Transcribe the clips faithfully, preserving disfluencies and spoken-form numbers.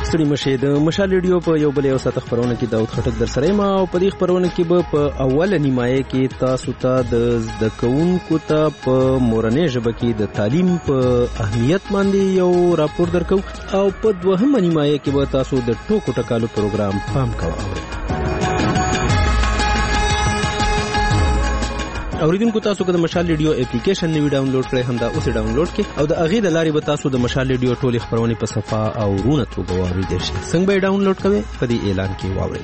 ستړي مشه د مشال ریډیو په یو بل یو ساعت خبرونه کې داود خټک در سره ما او په دې خبرونه کې به په اوله نیمایه کې تاسو ته د زده کوونکو ته په مورنۍ ژبه کې د تعلیم په اهمیت باندې یو راپور درکو او په دوهمه نیمایه کې به تاسو د ټوکو ټکالو پروګرام پام کوئ. اوریدونکو تاسو که د مشال ریډیو اپلیکیشن نوی ډاونلوډ کړئ هم دا اوس ډاونلوډ کړئ او د هغې د لارې به تاسو د مشال ریډیو ټولې خبرونې په صفحه او رونه توګه واورېدلی شئ. څنګه به یې ډاونلوډ کوئ په دې اعلان کې واورئ.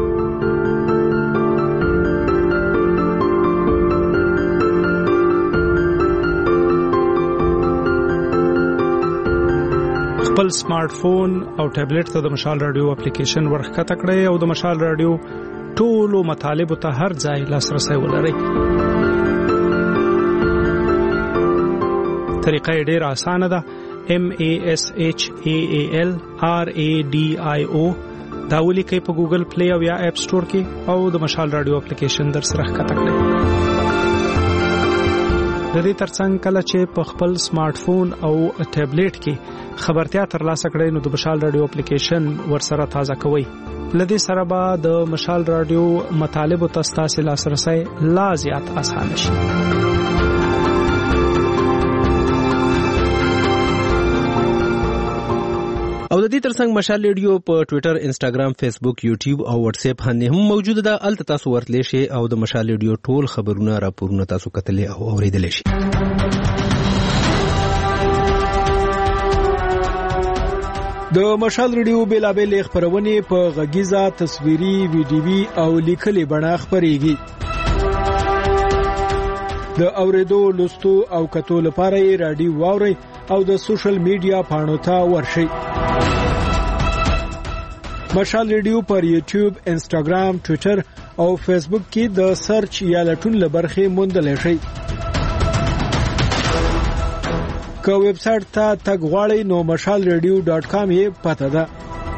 خپل سمارټ فون او ټابلیټ ته د مشال رادیو اپلیکیشن ورښکته کړئ او د مشال رادیو ټولو مطالبو ته هر ځای لاسرسی ولرئ. طریقه یې ډېره اسانه ده. M A S H A A L R A D I O دا ولیکئ په ګوګل پلی او یا اپ سټور کې او د مشال رادیو اپلیکیشن در سره ښکته کړئ. د دې ترڅنګ کله چې په خپل سمارټ فون او ټابلیټ کې خبرتیا ترلاسه کړئ نو د مشال رادیو اپلیکیشن ورسره تازه کوئ. لدې سره به د مشال رادیو مطالبو ته ستاسو لاسرسی لا زیات اسانه شي. او د دې ترڅنګ مشال ریډیو په ټوئیټر، انسټاګرام، فیسبوک، یوټیوب او واتس اپ باندې هم موجوده ده. الته تاسو ورتلی شئ او د مشال ریډیو ټول خبرونه راپورونه تاسو کتلی او اوریدلی شئ. د مشال ریډیو بیلابیل خبرونه په غږیزه، تصویري، ویډیوي او لیکلي بڼه خبريږي. د اوریدو، لوستو او کتو لپاره یې رادیو واورئ او د سوشل میډیا پاڼو ته ورشئ. مشال ریډیو پر یوټیوب، انسټاګرام، ټوئیټر او فیسبوک کې د سرچ یا لټون لبرخه موندل شي. که ویب سټ ته تګ غواړئ نو مشال ریډیو ډاٹ کام یې پته ده.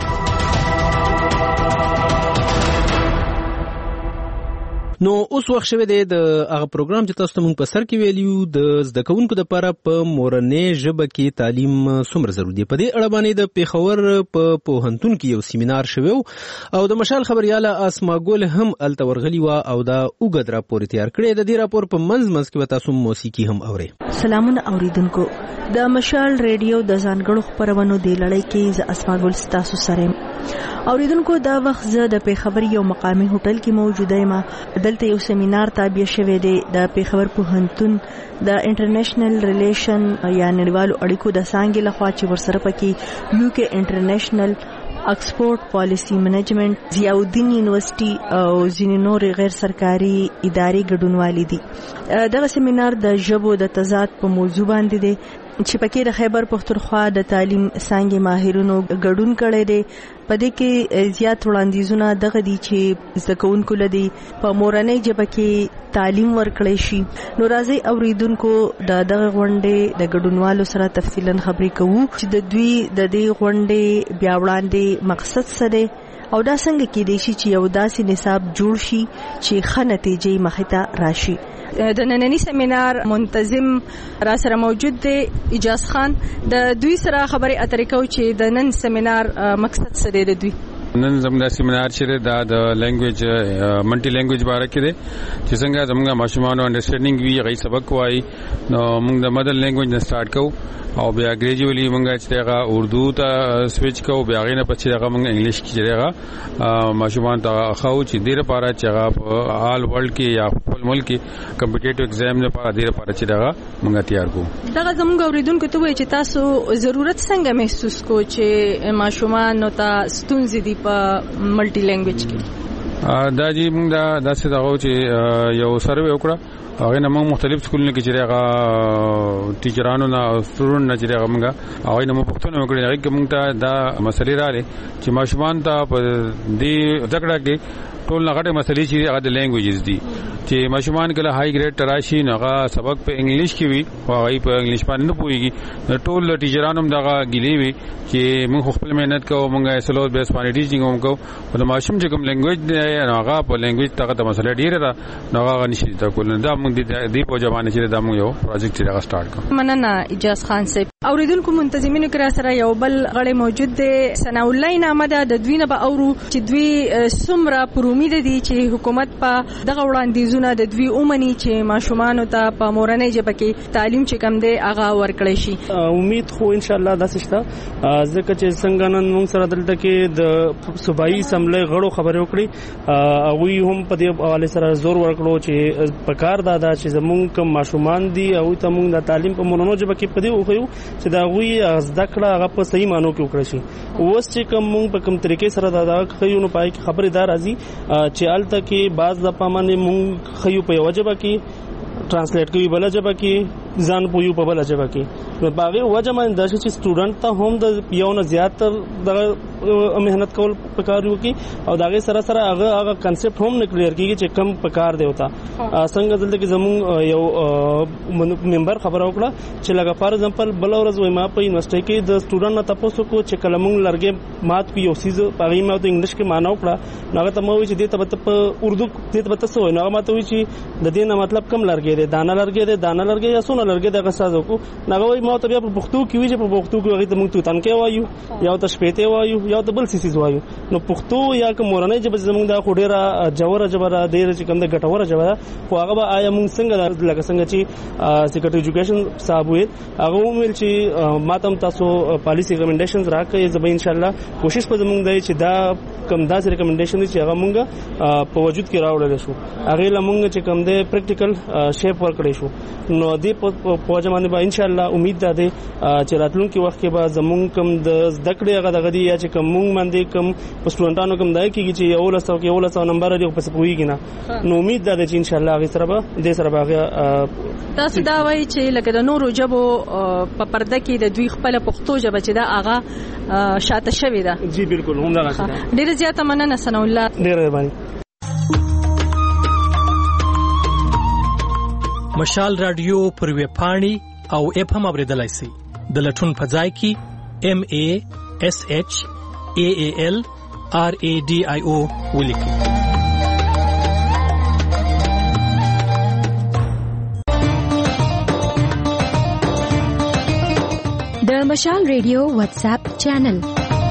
نو اوس وخت شوه د هغه پروګرام چې تاسو ته مونږ په سر کې ویلیو د زده کوونکو لپاره په مورنۍ ژبه کې تعلیم څومره ضروري دی. په دې اړه باندې د پیښور په پوهنتون کې یو سیمینار شوی او د مشال خبرياله اسما ګل هم الته ورغلی و او دا اوږد راپور تیار کړی. د دې راپور په منځ منځ کې تاسو موسیقي هم اورئ. سلامونه اوریدونکو، د مشال ریډیو د ځانګړو خبرونو د لړۍ کې ز اسما ګل تاسو سره اوریدونکو. دا وخت زه د پیښور یو مقامی هوټل کې موجوده یم. دلته یو سیمینار تابع شوی دی د پیښور پوهنتون د انټرنیشنل ریلیشن یا نړیوالو اړیکو د څانګې لخوا چې ورسره پکې یو کې انټرنیشنل اکسپورټ پالیسی منیجمنت، ضیاءالدین یونیورسيټي او ځینې نور غیر سرکاري ادارې ګډونوالي دي. دغه سیمینار د ژبو د تضاد په موضوع باندې دی چې پکې د خیبر پختونخوا د تعلیم څانګې ماهرونو ګډون کړی دی. په دې کې زیات وړاندیزونه دغه دي چې زده کوونکو لدی په مورنۍ ژبه کې تعلیم ورکړی شي. نو راځي اوریدونکو د دغه غونډې د ګډونوالو سره تفصیلا خبرې کوو چې د دوی د دې غونډې بیا وړاندې مقصد څه دی او دا څنګه کېدای شي چې یو داسې نصاب جوړ شي چې ښه نتیجې مخې ته راشي. د نننی سیمینار منتظم را سره موجود دی اجاز خان. د دوی سره خبرې اترې کوو چې د نن سیمینار مقصد څه دی. د دوی نن زموږ د سیمینار چې دا د لینګویج ملټي لینګویج باره کې دی چې څنګه زموږ ماشومانو انډرسټینډینګ وي، هغه سبق وایي. نو موږ د مدر لینګویج نه سٹارټ کوو او بیا ګریجوالي موږ چې هغه اردو ته سویچ کوو، بیا غینه پچې هغه موږ انګلیش کې چې هغه ماشومان ته خو چې ډیره پاره چې هغه په آل ورلد کې یا خپل ملک کې کمپټیټیو ایگزام لپاره ډیره پاره چې هغه موږ تیار کوو. دغه زموږ اوریدونکو ته وایي چې تاسو ضرورت څنګه محسوس کو چې ماشومان نو ته ستونزې دي په ملټي لینګویج کې؟ دا جی موږ دا داسې دغه چې یو سروې وکړه، هغه نه موږ مختلف سکولونو کې چې هغه ټیچرانو نه او سټوډنټ نه چې هغه موږ هغه نه پوښتنه وکړه هغه کې موږ ته دا مسلې راغلي چې ماشومان ته په دې ځکړه کې ټول نه غټه مسلې چې هغه د لینګویجز دي چې ماشومان کله هاي ګریډ تراشي نو هغه سبق په انګلیش کې وي او هغه په انګلیش باندې نه پوهیږي. ټول ټیچرانو دغه ګیلې وي چې موږ خپل مهنت کوو، موږ سلو بیس باندې ټیچینګ هم کوو او د ماشوم چې کوم لینګویج دی هغه په لینګویج ته د مسله ډیره ده نو هغه نشي تا کول. دا موږ د دې په ځوانه چې دا موږ یو پروجیکټ راغ سٹارټ کوو. مننه اجاز خان صاحب. اوریدونکو منتظمینو کرا سره یو بل غړی موجود دی ثناء الله نامه ده د دوی نه به اورو چې دوی څومره پر امید دي چې حکومت په دغه وړاندیزونه د دوی اومني چې ماشومان ته په مورنۍ ژبه کې تعلیم چې کم دی هغه ورکړي شي. امید خو ان شاء الله داسې شته ځکه چې څنګه نن موږ سره دلته کې د صوبایي اسمبلی غړو خبرې وکړي هغوی هم په دې حواله سره زور ورکړو چې په کار دا ده چې زموږ کوم ماشومان دي او ته موږ د تعلیم په مورنۍ ژبه کې په دې وخیو چې دا غوي زده کړه هغه په صحیح مانو کې وکړي شي. اوس چې کوم مونږ په کوم طریقې سره دا خيو نو پای کې خبردار راځي چې الته کې بعض د پامنه مونږ خيو په وجبه کې ترانسلیټ کوي بل ژبه کې ځان پویو په بل ژبه کې نو باغې وجه باندې د چې سټوډنټ ته هم د یو نه زیات د مهنت کول پکارو کی او داغه سره سره هغه هغه کنسپټ هم نه کلیر کیږي چې کم پکار دی وتا څنګه دلته کې زمون یو ممبر خبر وکړه چې لکه فار ایگزامپل بل ورځ وای ما په یونیورسيټي کې د سټوډنټ نه تاسو کو چې کلمون لرګي مات کو یو سیز پغې ما ته انګلیش کې معنا وکړه نو ته مو چې دې ته په اردو دې ته تاسو وای نو ما ته وی چې د دې نه مطلب کم لرګي دی دانه لرګي دی دانه لرګي یا سونه لرګي دغه سازو کو نو ما ته بیا په پښتو کې وی چې په پښتو کې هغه ته مونږ ته تنکه وایو یا ته شپېته وایو یا ته بل سیسیز وایو نو پښتو یا کوم مورنۍ ژبه زموږ د خوډيره جوړه جوړه ډېر چې کوم د ګټوره ژبه خو هغه به آیا مونږ څنګه لکه څنګه چې سیکریټری ایجوکیشن صاحب وي هغه ویل چې ماتم تاسو پالیسی ریکمنډیشنز راکړئ زه به ان شاء الله کوشش په زموږ دی چې دا کوم داسې ریکمنډیشن چې هغه مونږ په وجود کې راوړل شو هغه لمونږ چې کوم دی پریکټیکل شیپ ورکړی شو نو دې په پوجا باندې ان شاء الله امید ده چې راتلونکي وخت کې به زمونږ کوم د زده کړې هغه دغه دی یا چې کوم مونږ باندې کوم سټوډنټانو کوم دای کیږي چې یو لسو کې یو لسو نمبر دی په سپويږي نه نو امید ده چې ان شاء الله هغه سره به دې سره به تاسو دا وایي چې لکه د نورو ژبو په پرده کې د دوی خپل پښتو ژبه چې دا هغه شاته شوی ده. جی بالکل هم دا راځي ډیر زیاته مننه ثناء الله ډیر باندې. مشال رادیو پر ویب پاڼې او اپ هم اوریدلای شئ د لټون په ځای کې ام ا اس اچ ا ا ال ار ا ډي آی او ولیکئ. د مشال ریډیو واتس اپ چینل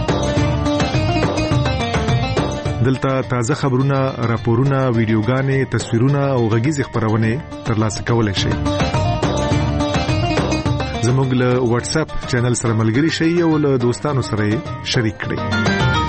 دلته تازه خبرونه، راپورونه، ویډیوګانې، تصویرونه او غږیز خبرونه ترلاسه کولای شئ. زموږ له واتس اپ چینل سره ملګري شئ او له دوستانو سره شریک کړئ.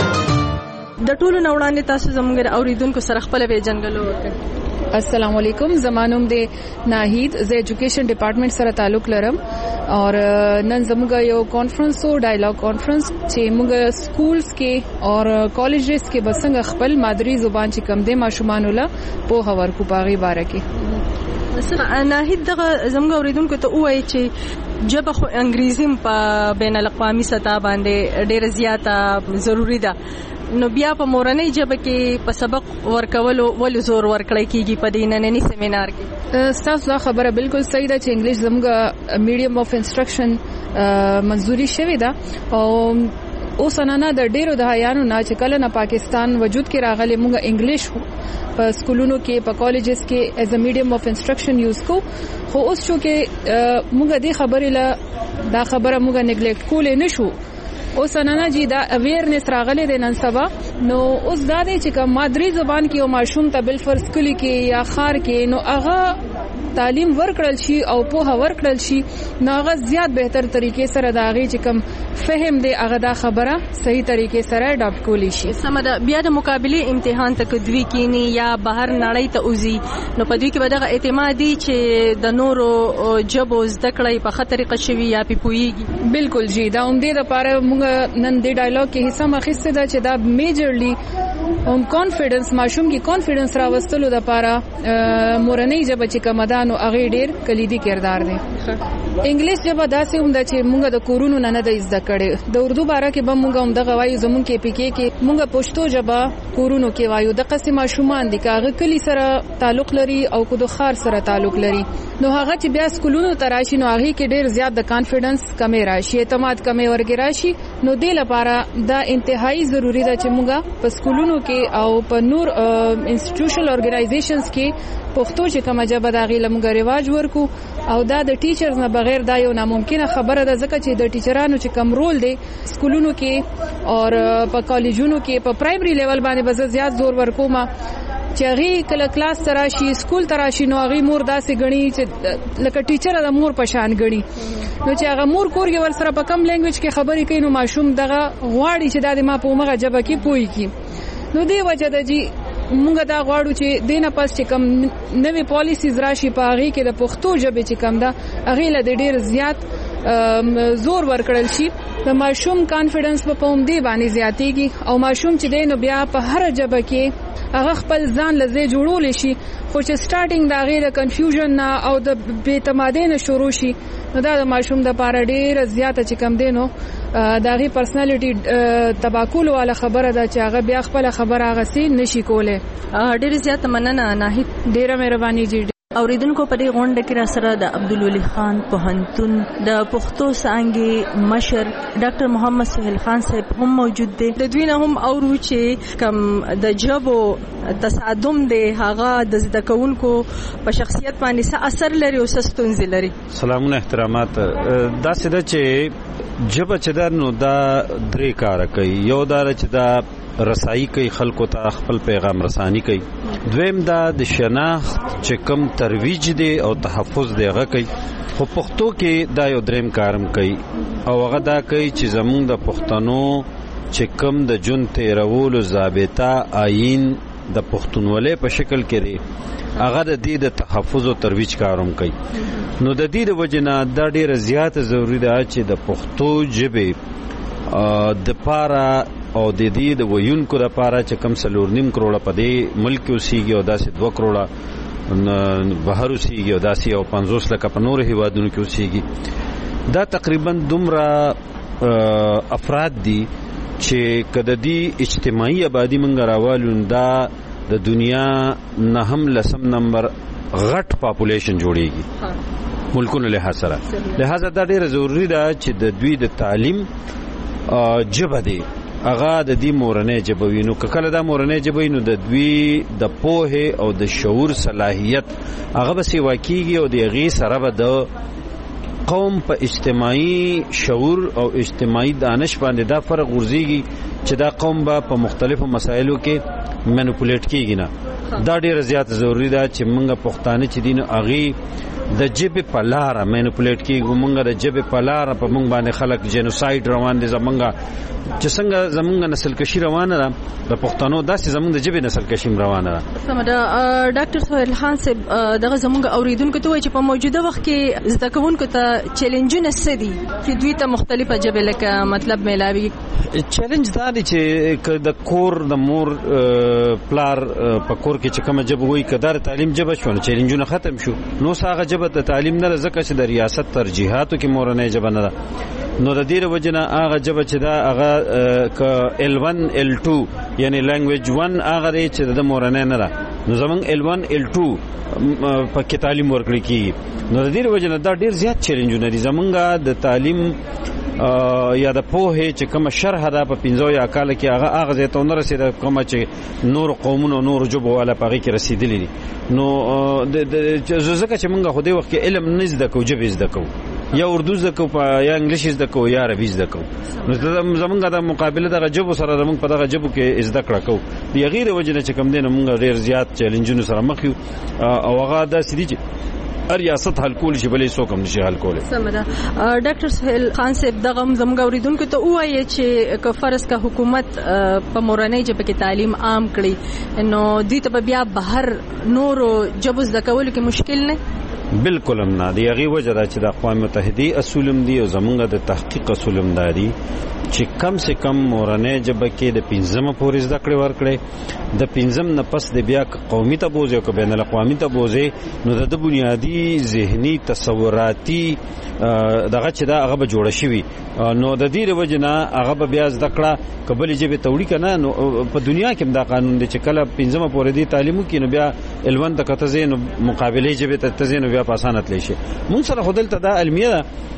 د ټولو نوړاندې تاسو زموږ اوریدونکو سره خپل به جنګلو وکړئ. السلام علیکم، زمانوم د ناهید ز ایجوکیشن ډپارټمنټ سره تعلق لرم او نن زموږ یو کانفرنس او ډایلاګ کانفرنس چې موږ سکولز کې او کالجز کې بسنګ خپل مادری زبان چې کم د ماشومان له په هور کو باغی باره کې سره ناهید دغه زموږ اوریدونکو ته وایي چې جبه خو انګریزي په بین الاقوامي سطح باندې ډیره زیاته ضروری ده نو بیا په مورنۍ ژبه کې په سبق ورکولو ول زور ورکړی کیږي په دې نننی سیمینار کې. تاسو دا خبره بالکل صحیح ده چې انګلیش زموږ میډیم اف انسټرکشن منځوري شوی ده او اوس نه د ډیرو د هیانو نه چې کله نه پاکستان وجود کې راغلی موږ انګلیش په سکولونو کې په کالجز کې ایز ا میډیم اف انسټرکشن یوز کو خو اوس شو کې موږ دې خبرې له دا خبره موږ نیګلیکټ کولې نشو. اوس نه جی دا اویرنس راغله د نن سبا نو اوس دا دی چې کوم مادری زبان کې او ماشوم ته بل فرض کلی کې یا خار کې نو هغه تعلیم ورکړل شي او په ورکړل شي نو هغه زیات بهتر طریقې سره دا غي چې کوم فهم دی هغه دا خبره صحیح طریقې سره اډاپټ کولی شي. سمه بیا د مقابله امتحان ته کدوی کینی یا بهر نړۍ ته اوزي نو په دې کې به دغه اعتمادي چې د نورو جبو زده کړې په خطر قشوي یا په پويږي. بالکل جی دا اومدې لپاره موږ نن د ډایلاګ کې حصہ مخسته ده چې دا میجرلی هم کانفیډنس ماشوم کې کانفیډنس راوستلو لپاره مورنۍ ژبه چې کومدانو هغه ډیر کلیدي کردار دی. انګلیش ژبه داسې هم ده چې موږ د کورونو نه نه د زده کړې د اردو باره کې به موږ هم دغه وایو زمون کې پی کې کې موږ پښتو ژبه کورونو کې وایو د قسم ماشومان دي کاغه کلی سره تعلق لري او کو د خار سره تعلق لري نو هغه چې بیا سکولونو ته راشي نو هغه کې ډیر زیات د کانفیډنس کمی راشي اعتماد کمی ورګي راشي نو دې لپاره دا انتهایی ضروری ده چې موږ په سکولونو کې او په نور انسټیټیوشنل اورګنایزیشنز کې پښتو چې کومه ژبه د هغې له موږ رواج ورکو او دا د ټیچرز نه بغیر دا یو ناممکنه خبره ده ځکه چې د ټیچرانو چې کم رول دی سکولونو کې او په کالجونو کې په پرایمري لیول باندې به زیات زور ورکوم چې هغه کله کلاس تراشي سکول تراشي نو هغه مور داسې غني چې لکه ټیچر د مور پشان غني نو چې هغه مور کور کې ور سره په کم لینګویج کې خبرې کوي نو ماشوم دغه غواړي چې د ما په مغه جبه کې پوي کی نو دی وجه د جی مونږ دا غواړو چې دینه پاس چې کم نوې پالیسیز راشي په هغه کې د پښتو ژبې چې کم ده هغه له ډیر زیات زور ورکړل شي د ماشوم کانفیډنس په پوم دی باندې زیاتېږي او ماشوم چې دینو بیا په هر ژبه کې هغه خپل ځان لزه جوړول شي خو چې سٹارټینګ دا غیر کنفیوژن نه او د بې اعتمادۍ نه شروع شي نو دا د ماشوم د پاره ډیر زیاته چې کم دینو دا غي پرسنالټي تباکول والا خبره ده چې هغه بیا خپل خبره هغه سي نشي کوله ډیر زیاته مننه نه ډیره مهرباني جی اوریدونکو په دې غونډه کې را سره د عبدالولي خان پوهنتون د پښتو څانګې مشر ډاکټر محمد سهیل خان صاحب هم موجود دي د دوی نه هم اورو چې کم د جبو تصادم دی هغه د زده کوونکو په شخصیت باندې څه اثر لري او څه ستونزې لري. سلامونه احترامات. دا څه چې جبه چې دا نو دا درې کار کوي یو دا چې دا رسائی کوي خلکو ته خپل پیغام رسانی کوي دویم دا د شناخت چې کم ترویج دی او تحفظ دی هغه کوي خو پښتو کې دا یو دریم کارم کوي او هغه دا کوي چې زمونږ د پښتنو چې کم د جون تیرولو ضابطه آئین د پښتونولۍ په شکل کې دی هغه د دې د تحفظ او ترویج کاروم کوي نو د دې د وجنه دا ډیره زیاته ضروری ده چې د پښتو ژبې د پاره او د دې د ویونکو لپاره چې کم سلور نیم کروڑه په دې ملک کې اوسېږي او داسې دوه کروڑه بهر اوسېږي او داسې او پنځوس لکه په نورو هیوادونو کې اوسېږي دا تقریبا دومره افراد دي چې کله دې اجتماعي آبادی منګ راوالو دا د دنیا نه هم لسم نمبر غټ پاپولیشن جوړيږي ملکونو له سره لہذا دا ډیره ضروری ده چې د دوی د تعلیم جبه دی هغه د دې مورنۍ ژبه وي نو کله دا مورنۍ ژبه نو د دوی د پوهه او د شعور صلاحیت هغه به سیوا کیږي او د هغې سره به د قوم په اجتماعي شعور او اجتماعي دانش باندې دا فرق غورځېږي چې دا قوم به په مختلفو مسایلو کې منیپولیټ کیږي نه دا ډیره زیات ضروری ده چې موږ پښتانه چې دي نو هغې د جبه په لاره منیپولیټ کیږي موږ د جبه په لاره په موږ باندې خلک جنوساید روان دي زمونږ چې څنګه زمونږ نسل کشي روانه ده د پښتنو داسې زمونږ د جبه نسل کشي روانه ده. سمدا ډاکټر سهیل خان صاحب دغه زمونږ اوریدونکو ته وایي چې په موجوده وخت کې زده کوونکو ته چیلنجونه څه دي چې دوی ته مختلفه جبه لکه مطلب میلاوي. چیلنج دا دی چې د کور د مور پلار په کور کې چې کومه جبه وي کدار تعلیم جبه شو چیلنجونه ختم شو نو ساغه جبه د تعلیم نه ځکه چې د ریاست ترجیحاتو کې مورنۍ جبه نه ده نو د دې وجنه هغه جبه چې دا هغه ک ال ون ال ټو یعنی لانګویج ون هغه چې د مورنۍ نه ده نو زمونږ ال ون ال ټو په کې تعلیم ورکړي کیږي نو د دې وجنه دا ډیر زیات چیلنجونه دي زمونږ د تعلیم یا د پوهه چې کوم شرح ده په پنځو یا کال کې هغه هغه ځای ته نه رسیدل کوم چې نور قومونو نور جبو ولا پغې کې رسیدلی دي نو د ځکه چې موږ خو دې وخت کې علم نه زده کوو جبې زده کوو یا اردو زده کوو یا انګلیش زده کوو یا عربي زده کوو نو زمونږ د مقابله دغه جبو سره زمونږ په دغه جبو کې زده کړه کوو د غیر وجنه چې کوم دینه موږ ډیر زیات چیلنجونو سره مخ یو او هغه د سړي چې ریاست حل کول شي بلې څوک هم نشي حل کولی. سمدا ډاکټر سهیل خان صاحب دغه زموږ اوریدونکو ته وایي چې که فرض کا حکومت په مورنۍ ژبه کې تعلیم عام کړي نو دوی ته بیا بهر نورو ژبو زده کولو کې مشکل نه بالکل هم نه دی هغه وجه دا چې د اقوام متحده اصولم دي او زمونږ د تحقیق اصولم دي چې کم سے کم مورنۍ ژبه کې د پنځم پورې زده کړې ورکړي د پنځم نه پس د بیا قومي تبوز او بین الاقوامي تبوز نو د بنیادی ذهني تصوراتي دغه چې دا هغه به جوړ شي نو د دې وجنه هغه به بیا زده کړه قبل ژبه توړي کنه نو په دنیا کې دا قانون دی چې کله پنځم پورې دی تعلیم کې نو بیا الوان د کته زین مقابله ژبه ته زین بیا په اسانه تلی شي مونږ سره خودل ته دا علمیه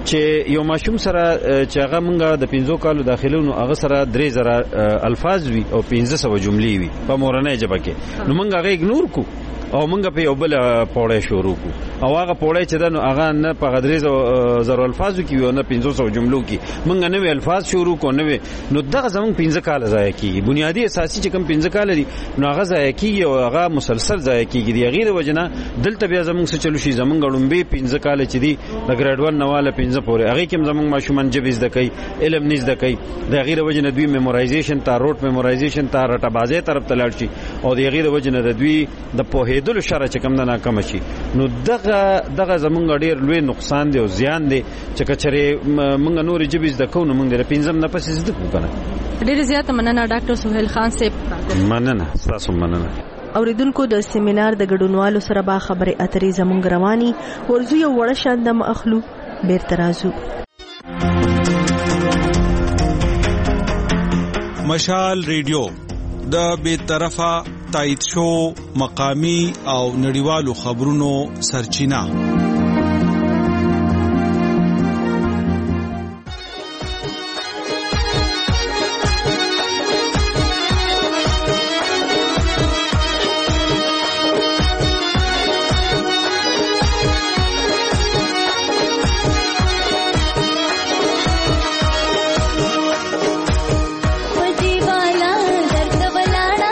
چې یو ماشوم سره چې هغه مونږه د پنځو کالو داخلونو هغه سره درې زره الفاظ وي او پنځه سوه جملې وي په مورنۍ ژبه کې، نو مونږ هغه اګنور کو او مونږ په یو بل پوړی شروع کو او هغه پوړی چې دنو هغه نه په غدرې زرو الفاظو کې وي نه پنځه سوه جملو کې مونږ نوې الفاظ شروع کو نوې، نو دغه زمونږ پنځه کال ضایع کیږي. بنیادی اساسي چې کوم پنځه کال دي نو هغه ضایع کیږي او هغه مسلسل ضایع کیږي. د غیر وجنه دلته بیا زمونږ څه چلو شي زمونږ غړومبي پنځه کال چې دي د ګریډ ون نواله پنځه پورې هغه کې زمونږ ماشومان جبې زده کوي، علم نه زده کوي. د غیر وجنه دوی میمورایزیشن تا روټ میمورایزیشن تا رټبازي طرف ته لاړ شي او د غیر وجنه د دوی د پوهېدلو شر چې کوم نه کم شي. نو دغه دغه زمونږ ډیر لوی نقصان دی او زیان دی چې کچره مونږ نور جبې زده کوو نو مونږ د پنځم نه پسې زده کوو کنه. ډیر زیات مننه ډاکټر سہیل خان صاحب. مننه تاسو مننه. اوریدونکو د سیمینار د ګډونوالو سره با خبرې اترې زمونږ رواني ورزو یو وړه شاندم اخلو بیرته راځو. مشال ریډیو د بے طرفه تایید شو مقامی او نړیوالو خبرونو سرچینه.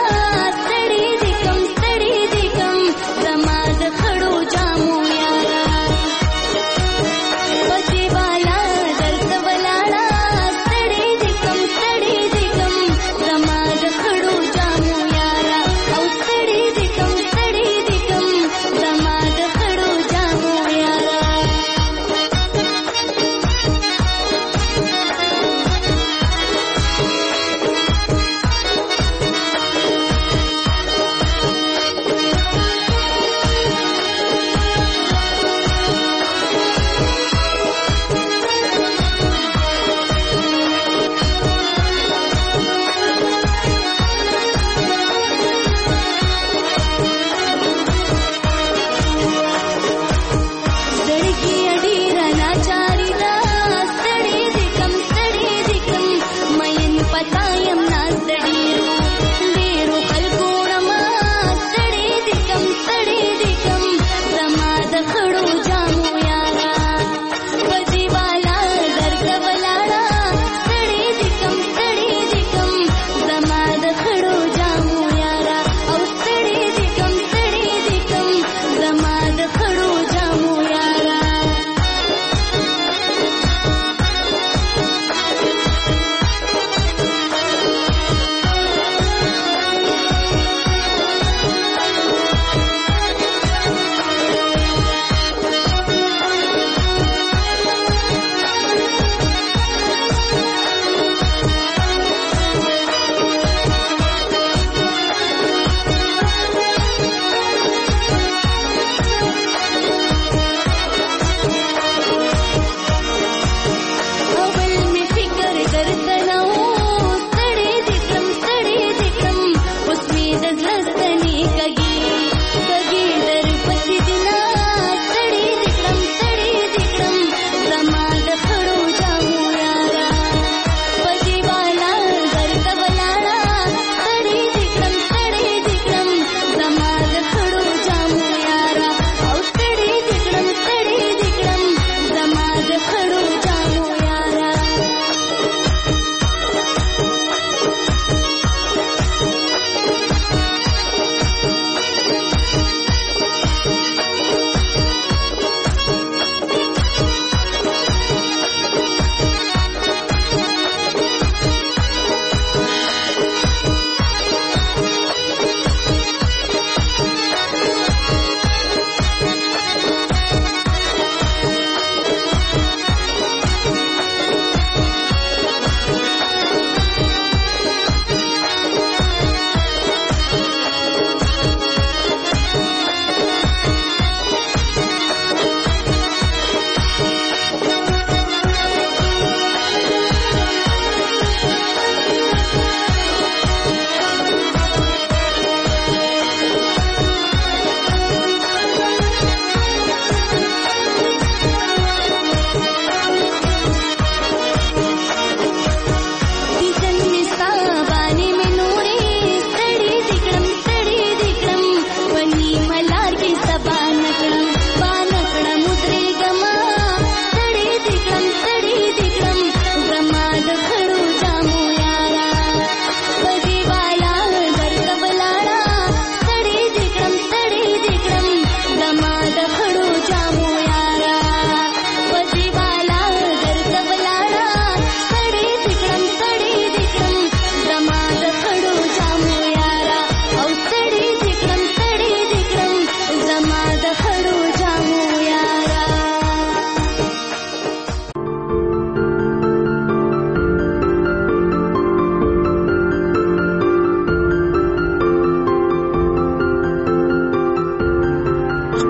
زما د خړو جامو یارا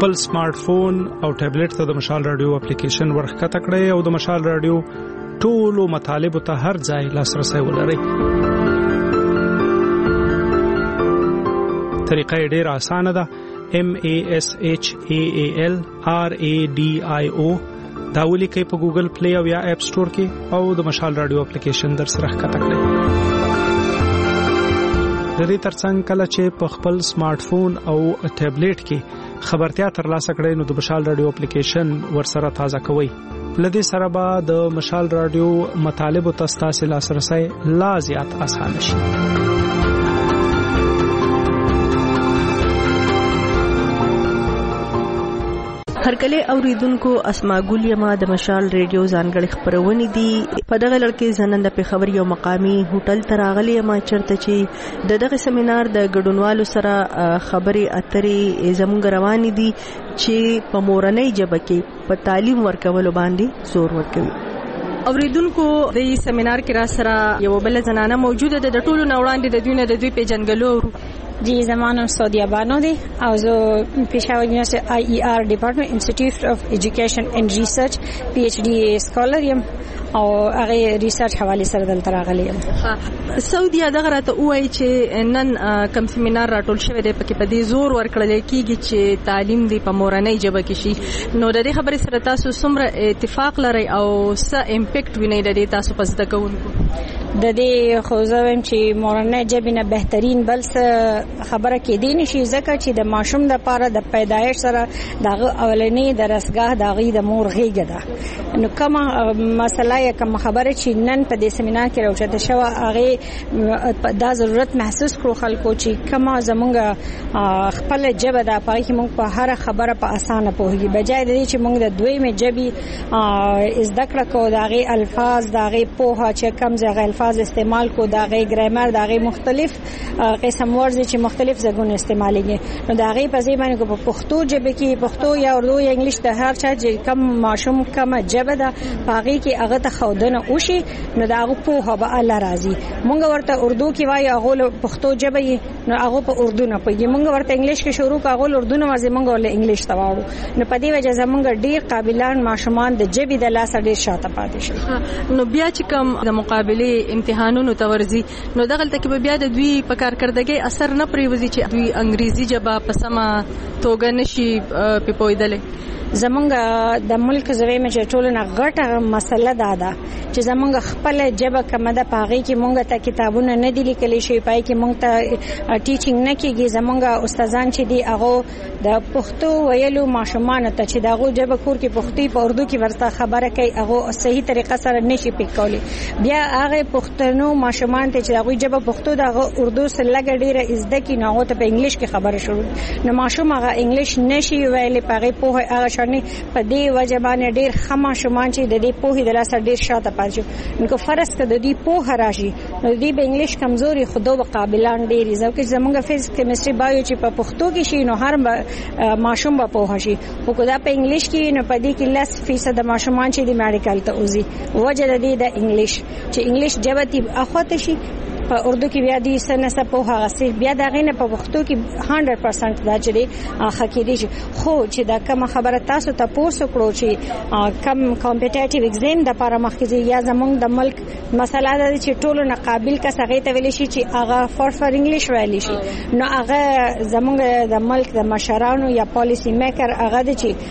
خپل سمارټ فون او ټابلیټ ته د مشال رادیو اپلیکیشن ورخکته کړئ او د مشال رادیو ټولو مطالب ته هر ځای لاسرسي ولرئ. طریقه ډیره اسانه ده. M A S H A A L R A D I O دا ولیکئ په ګوګل پلی او یا اپ سٹور کې او د مشال رادیو اپلیکیشن در سره ښکته کړئ. د دې ترڅنګ کله چې په خپل سمارټ فون او ټابلیټ کې خبرتیا ترلاسه کړئ نو د مشال رادیو اپلیکیشن ورسره تازه کوئ. لدې سره به د مشال رادیو مطالب او تاسو لاسرسي لا زیات اسانه شي. هر کله اوریدونکو اسماء ګل یما د مشال ریډیو ځانګړي خبرونه دي. په دغه لړ زنن د خبر یو مقامی هوټل تراغلی ما چرته چې د دغه سیمینار د ګډونوالو سره خبري اترې زمونږ روان دي چې په مورنۍ ژبه کې په تعلیم ورکولو باندې زور ورکوي. اوریدونکو د سیمینار کې را سره یو بل زنانه موجوده ده. د ټولو نوړاندې د دوی نه د دوی پیژنګلو जी زمانم سعودیا بانو دی او زه پېښور یونیورسيټي آی ای آر ډپارټمنټ انسټیټیوټ اف ایجوکیشن اینڈ ریسرچ پی ایچ ډی سکالر یم او هغه ریسرچ حواله سره دلته راغلی یم. سعودیا دغه راته وایي چې نن کم سیمینار راټول شوی دی پکې په دې زور ورکړل کېږي چې تعلیم دی په مورنۍ ژبه کې شي. نو د دې خبرې سره تاسو څومره اتفاق لرئ او څه امپیکټ وینئ د دې تاسو په زده کوونکو؟ د دې خو زه وایم چې مورنۍ ژبه نه بهترین بل څه خبره کې دی نشي ځکه چې د ماشوم لپاره د پیدایش سره دغه اولنې درسګاه دغه د مور غېږه ده. نو کومه مسله یا کوم خبره چې نن په دې سیمینار کې راوچته شو هغه دا ضرورت محسوس کړو خلکو چې کومه زمونږ خپل ژبه ده په کې موږ په هر خبره په اسانه پوهیږي بجای د دې چې موږ د دوی مې ژبې زده کړو کو دغه الفاظ دغه پوهه چې کوم ځای الفاظ استعمال کو دغه ګرامر دغه مختلف قسم ورزي چې مختلف ځګونه استعمالېږي. نو دا غي په ځای باندې کو په پښتو ژبه کې پښتو یا اردو یا انګلیش د هر چا چې کم ماشوم کم ژبه ده پاغي کې هغه ته خودنه وشي نو دا هغه په به الله راضي. مونږ ورته اردو کې وایي هغه پښتو ژبه نو هغه په اردو نه پوهیږي. مونږ ورته انګلیش کې شروع کاغول اردو نه وځي مونږ ول انګلیش ته واړو. نو په دې وجه زمونږ ډیر قابلان ماشومان د ژبې د لاس ډیر شاته پاتې شي. نو بیا چې کوم د مقابله امتحانونو تورزي نو دغه تل کې بیا د دوی په کارکردګۍ اثر نه پریوزي چې دوی انګریزي ژبه په سمه توګه نشي په پویدل. زمونږ د ملک زوی مې ټولنه غټه مسله ده ده چې زمونږ خپل ژبه کومه ده پاغي کې مونږ ته کتابونه نه دي لیکلي شوی پای کې مونږ ته ټیچینګ نه کیږي. زمونږ استادان چې دي هغه د پښتو ویلو ماشومان ته چې دغه ژبه کور کې پښتو په اردو کې ورته خبره کوي هغه صحیح طریقه سره نشي پکولي. بیا هغه پښتنو ماشومان ته چې دغه ژبه پښتو دغه اردو سره لګ ډیره زده کی نه او ته په انګلیش کې خبره شروع نو ماشوم هغه انګلیش نشي ویلې پاغي په هغه په دې وجه باندې ډېر خما شومان چې د دې پوهې د لاسه ډېر شاته پاتې نو کو فرض کړه د دې پوهه راشي نو د دې په انګلیش کمزوري خودو قابلان ډېر ځکه زمونږ فزیکس کیمستري بایو چې په پښتو کې شي نو هر ماشوم به پوه شي خو کو دا په انګلیش کې نو په دې کې لس فیصد د ماشومان چې د میډیکل ته وزي وجه د دې د انګلیش چې انګلیش ژبه تی اخوته شي په اردو کې بیا دې سنه سه په هغه سي بیا دا غینه په پښتو کې هندرد پرسنټ دا چې حقیقي دي خو چې دا کوم خبره تاسو ته پوسو کړو چې کم کمپټیټیو ایگزام د لپاره مخکې یا زمونږ د ملک مسله ده چې ټولو نه قابل کس هغه ته ویل شي چې هغه فور فور انګلیش ویل شي نو هغه زمونږ د ملک د مشرانو یا پالیسی میکر هغه د چې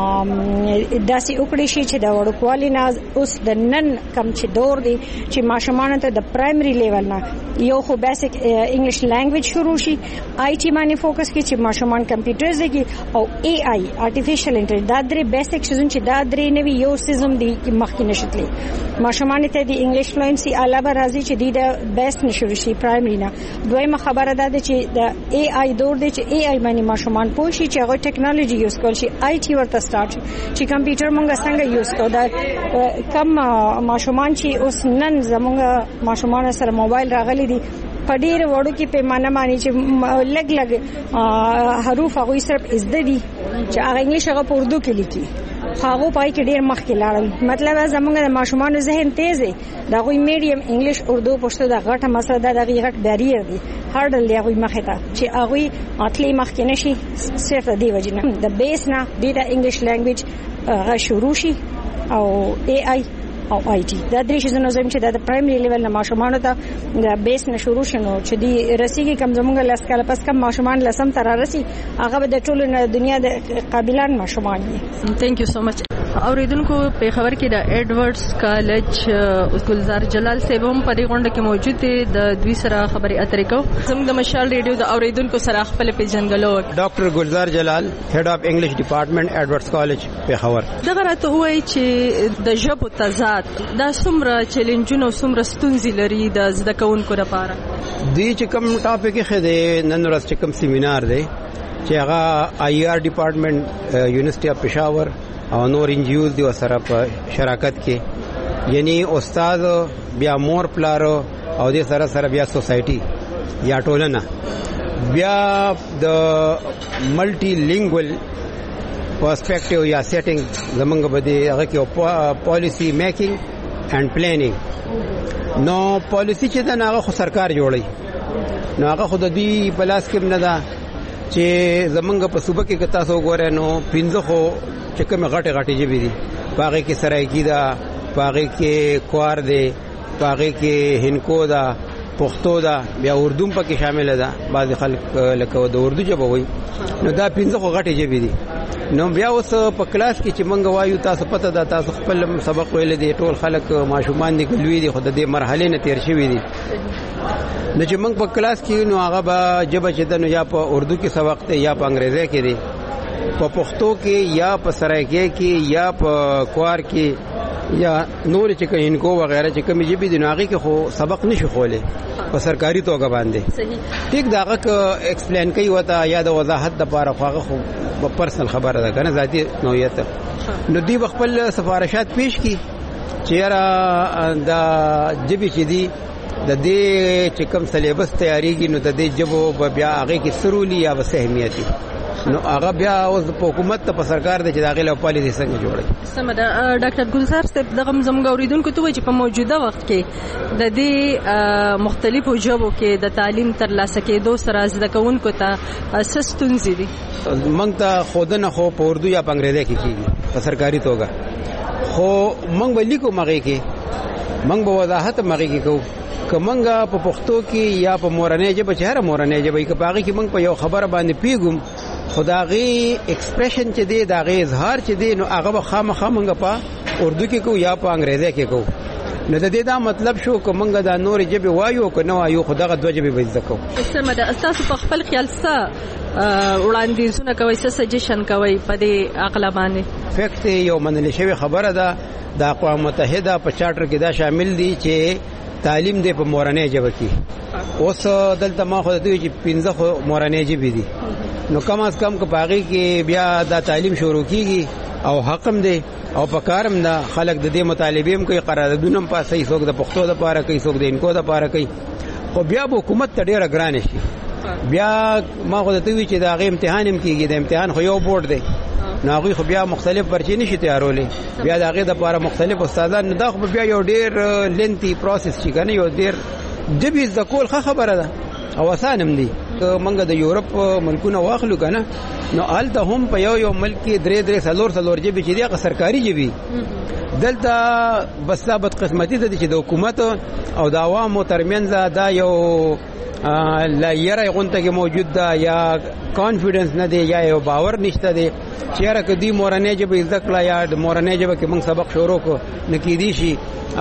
داسې وکړي شي چې د وړوکوالي نه اوس د نن کم چې دور دی چې ماشومان ته د پرایمري لیول نه یو خو بیسیک انګلیش لانګویج شروع شي آی ټي باندې فوکس کی چې ماشومان کمپیوټر زګي او ای آی ارتفیشل انټیلیجنس دا درې بیسیک شزون چې دا درې نوي یو سیزم دی مخکې نشتلې ماشومان ته د انګلیش فلوئنسي علاوه راځي چې د بیس نشو شي پرایمري نه دویمه خبره ده چې د ای آی دور دی چې ای آی باندې ماشومان پوه شي چې هغه ټیکنالوژي یوز کول شي آی ټي ورته سٹارټ چې کمپیوټر مونږ څنګه یوز کوو دا کم ماشومان چې اوس نن زمونږ ماشومان سره موبایل راغلي دي په ډیر وړو کې پیمانه باندې چې لګ لګ حروف هغه صرف زده دي چې هغه انګلیش هغه په اردو کې لیکي هغه پای کې ډیر مخکې لاړل. مطلب زمونږ د ماشومان ذهن تیز دی دا غوي میډیم انګلیش اردو پښتو د غټه مسله د دغه غټ بیریر دی هارډل دی غوي مخه ته چې هغه اټلی مخکې نشي صرف دی وجنه د بیس نه د انګلیش لانګویج غا شروع شي او ای آی او آی ټي دا درې شنو زم چې د پرایمري لیول نه ماشومان ته د بیس نه شروع شنو چې دی رسیږي کم زمونږ لاس کاله پس کم ماشومان لسم تر راسي هغه د ټولو دنیا د قابلان ماشومان دي. ثانک یو سو مچ. اوریدونکو په خبر کې د ایڈورډز کالج ګلزار جلال صاحب هم په دې غونډه کې موجود دي. د دوی سره خبرې اترې کوو. زموږ د مشال ریډیو د اوریدونکو سره خپل پیژنګلو ډاکټر ګلزار جلال هډ اف انګلیش ډپارټمنټ ایڈورډز کالج په خبر. دغه راته وایي چې د ژبو تضاد دا څومره چیلنجونه او څومره ستونزې لري د زده کوونکو لپاره. دی چې کوم ټاپک کې ده نن ورځ چې کوم سیمینار دی چې هغه آی آر ډپارټمنټ یونیورسيټي اف پېښور او نور انجیوز دی سره په شراکت کې یعنی استاد بیا مور پلارو او د سره سره بیا سوسایټي یا ټولنه بیا د ملټي لینګوال پرسپیکټیو یا سیټینګ زمونږ بده هغه کې پالیسی میکینګ اینڈ پلانینګ نو پالیسی چې دا هغه خو سرکار جوړي نو هغه خود دی پلاس کې نه دا چې زمونږ په صوبه کې کتا سو ګوره نو پینځه خو چې کوم غټه غټه جبې دي پاغه کې سرایکی دا پاغه کې کوار دی پاغه کې هندکو دا پښتو دا بیا اردو په کې شامل ده. بعض خلک لکه د اردو ژبه وایي نو دا پینځه خو غټه جبې دي. نو بیا اوس په کلاس کې چې مونږ وایو تاسو پته ده تاسو خپل سبق ویل دي ټول خلک ماشومان دي کلوي دي خود دې مرحله نه تیر شوی دي نو چې مونږ په کلاس کې نو هغه به جبه چې د نو یا په اردو کې سبق ته یا په انګریزي کې دي په پښتو کې یا په سرایکی کې یا په کوار کې یا نور چې کینکو وغیرہ چې کوم جبې دي نو هغه کې خو سبق نشي خوله په سرکاري توګه باندې صحیح ټیک داغه ک ایکسپلین کوي وته یا د وضاحت د لپاره خو هغه خو په پرسنل خبره ده کنه ذاتی نوعیت نو دی خپل سفارشات پیش کی چیرې دا جبې چې دی د دې چې کوم سلیبس تیاریږي نو د دې جبو بیا هغه کې سرولی یا وسهمیتي نو هغه بیا اوس په حکومت ته په سرکار د چې داخله او پالیسي څنګه جوړي. سم ده. ډاکټر ګلزار صاحب دغه زموږ اوریدونکو ته وایي چې په موجوده وخت کې د دې مختلفو ژبو کې د تعلیم ترلاسه کېدو سره زده کوونکو ته څه ستونزې دي؟ موږ ته خودنه خو په اردو یا په انګریزي کې کېږي په سرکاري توګه خو موږ به لیکو مغې کې موږ به وضاحت مغې کې کوو کومنګا په پښتو کې یا په مورنۍ ژبه چې هر مورنۍ ژبه کې پاږي کې موږ په یو خبره باندې پیګم خداغي ایکسپریشن چې دی داغه اظهار چې دی نو هغه خامخا موږ په اردو کې کو یا په انګریزي کې کو نو د دې دا مطلب شو کومنګ دا نور ژبه وایو کو نو وایو خداغه دوه ژبه به زده کو. سم ده. تاسو په خپل خیال څه وړاندیزونه کوي څه سجیشن کوي په دې عقل باندې؟ فیکټ یو منل شوی خبره ده د اقوام متحده په چارټر کې دا شامل دي چې تعلیم دې په مورنۍ ژبه کې اوس دلته ما خو دوی چې پنځه خو مورنۍ ژبه دي نو کم از کم کپاغي کې بیا دا تعلیم شروع کیږي او حقم دی او پکارم دا خلک د دې مطالبه هم کوي قراردادونه په صحیح څوک د پښتو د پاره کوي څوک د انکو د پاره کوي خو بیا به حکومت ته ډیره ګران شي. بیا ما خو د دوی چې دا غي امتحان هم کیږي د امتحان خو یو بورډ دی نو هغه خو بیا مختلف پرچې نشي تیارولې بیا دا غي د لپاره مختلف استادان دا خو بیا یو ډیر لینتي پروسس شي کنه یو ډیر جبې د کول خبره ده او اسانم دي. منګه د یورپ ملکونه واخلو کنه نو آلته هم په یو یو ملک کې درې درې سلور سلور جبې چې دی سرکاري جبې دلته بس ثابت قسمتي ده چې د حکومت او د عوامو ترمنځ دا یو لا یره غونټه کې موجود ده یا کانفیډنس نه دی یا یو باور نشته دی چې را کدي مورنۍ جبې ذکر یا د مورنۍ جبې کې موږ سبق شروع کو نکیدي شي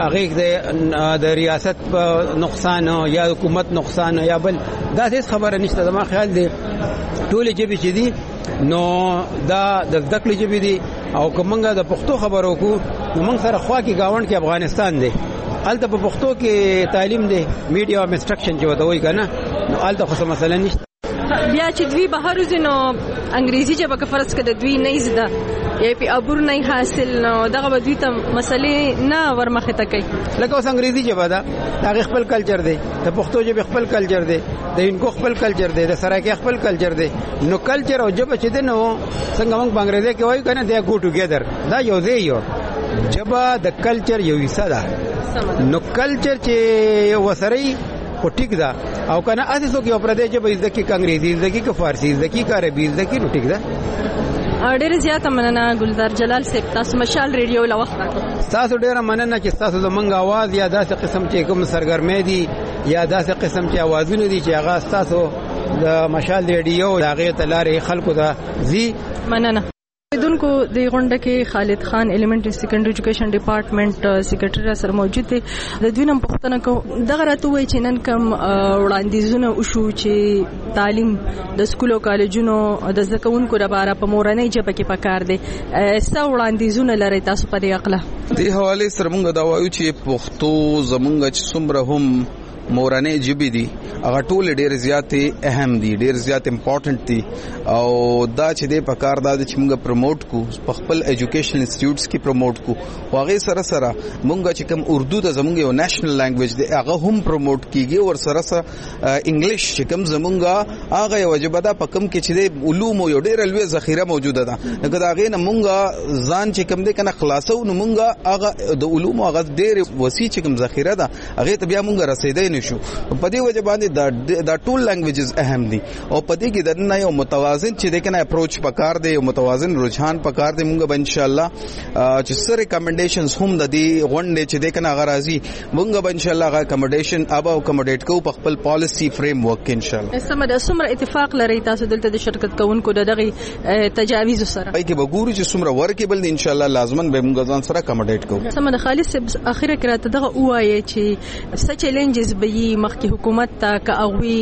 هغه د ریاست نقصان یا حکومت نقصان یا بل دا هیڅ خبره نشته. زما خیال دی ټول جبې چې دي نو دا د ذکر جبې دي او کومنګا د پښتو خبرو کو نو موږ سره خوا کې گاوند کې افغانستان دی الته په پښتو کې تعلیم دی میډیا او انسټرکشن چې وته وای کنه نو الته خو مثلا نشته. بیا چې دوی بهر وزنو انګریزي ژبه که فرض کړه دوی نه زده یا په عبور نه حاصل نو دغه بدوی ته مسلې نه ورمخه تکي لکه اوس انګریزي ژبه ده هغه خپل کلچر دی د پښتو ژبه خپل کلچر دی د انکو خپل کلچر دی د سرایکي خپل کلچر دی نو کلچر او ژبه چې دی نو څنګه موږ بنگلاديش کې وایو کنه دی ګو ټوګیدر دا یو دی یو ژبه د کلچر یو حصہ ده نو کلچر چې وسري او ټیک ده او کنه اساسو کې پردیش ژبه ځکه کې انګریزي ځکه کې فارسی ځکه کې عربي ځکه نو ټیک ده. ډېر زیاته مننه ګلزار جلال صاحب تاسو مشال ریډیو له وخت راکړو. تاسو ډېر مننه چې تاسو زمونږ आवाज یا داسې قسم چې کوم سرګرمې دي یا داسې قسم چې आवाजونه دي چې هغه تاسو د مشال ریډیو هغه تلارې خلکو ته زی مننه. دونکو د غونډه کې خالد خان الیمنټری سیکنډری ایجوکیشن ډپارټمنټ سیکریټری سره موجود دي. د دوی نن پوښتنه کوم دغه راته وایي چې نن کوم وړاندیزونه وشو چې تعلیم د سکول او کالجونو د زده کوونکو لپاره په مورنۍ ژبه کې پکار دي څه وړاندیزونه لري تاسو په دې اړه؟ دې حواله سره موږ دا وایو چې پښتو زمونږ چې څومره هم مورنۍ ژبې دي هغه ټول ډېر زیاتې اهم دي ډېر زیات امپورټنٹ دي او دا چې دې په کار دا چې موږ پروموټ کو په خپل ایجوکیشنل انسټیټیوټس کې پروموټ کو هغه سره سره موږ چې کوم اردو د زموږ یو نېشنل لانګویج دی هغه هم پروموټ کیږي او سره سره انګلیش چې کوم زموږ هغه یو ژبه ده په کوم کې چې د علوم یو ډېر لوی ذخیره موجوده ده لکه دا غي نه موږ ځان چې کوم دې کنه خلاصو نو موږ هغه د علوم هغه ډېر وسیع چې کوم ذخیره ده هغه ته بیا موږ رسیدای نشو. په دې وجه باندې دا ټول لانګویجز اهم دي او په دې کې د نه یو متوازن چې د کنه اپروچ پکار دی یو متوازن رجحان پکار دی موږ به ان شاء الله چې سره ریکمنډیشنز هم د دې غونډې چې د کنه غرازي موږ به ان شاء الله غا اکموډیشن ابا اکموډیټ کو په خپل پالیسی فریم ورک ان شاء الله. سم د سمره اتفاق لري تاسو دلته د شرکت کوونکو دغه تجاویز سره پای کې به ګورو چې سمره ورکیبل ان شاء الله لازمن به موږ ځان سره اکموډیټ کو. سم د خالص اخیره کراته دغه وایي چې څه چیلنجز به مخکې حکومت ته کاوی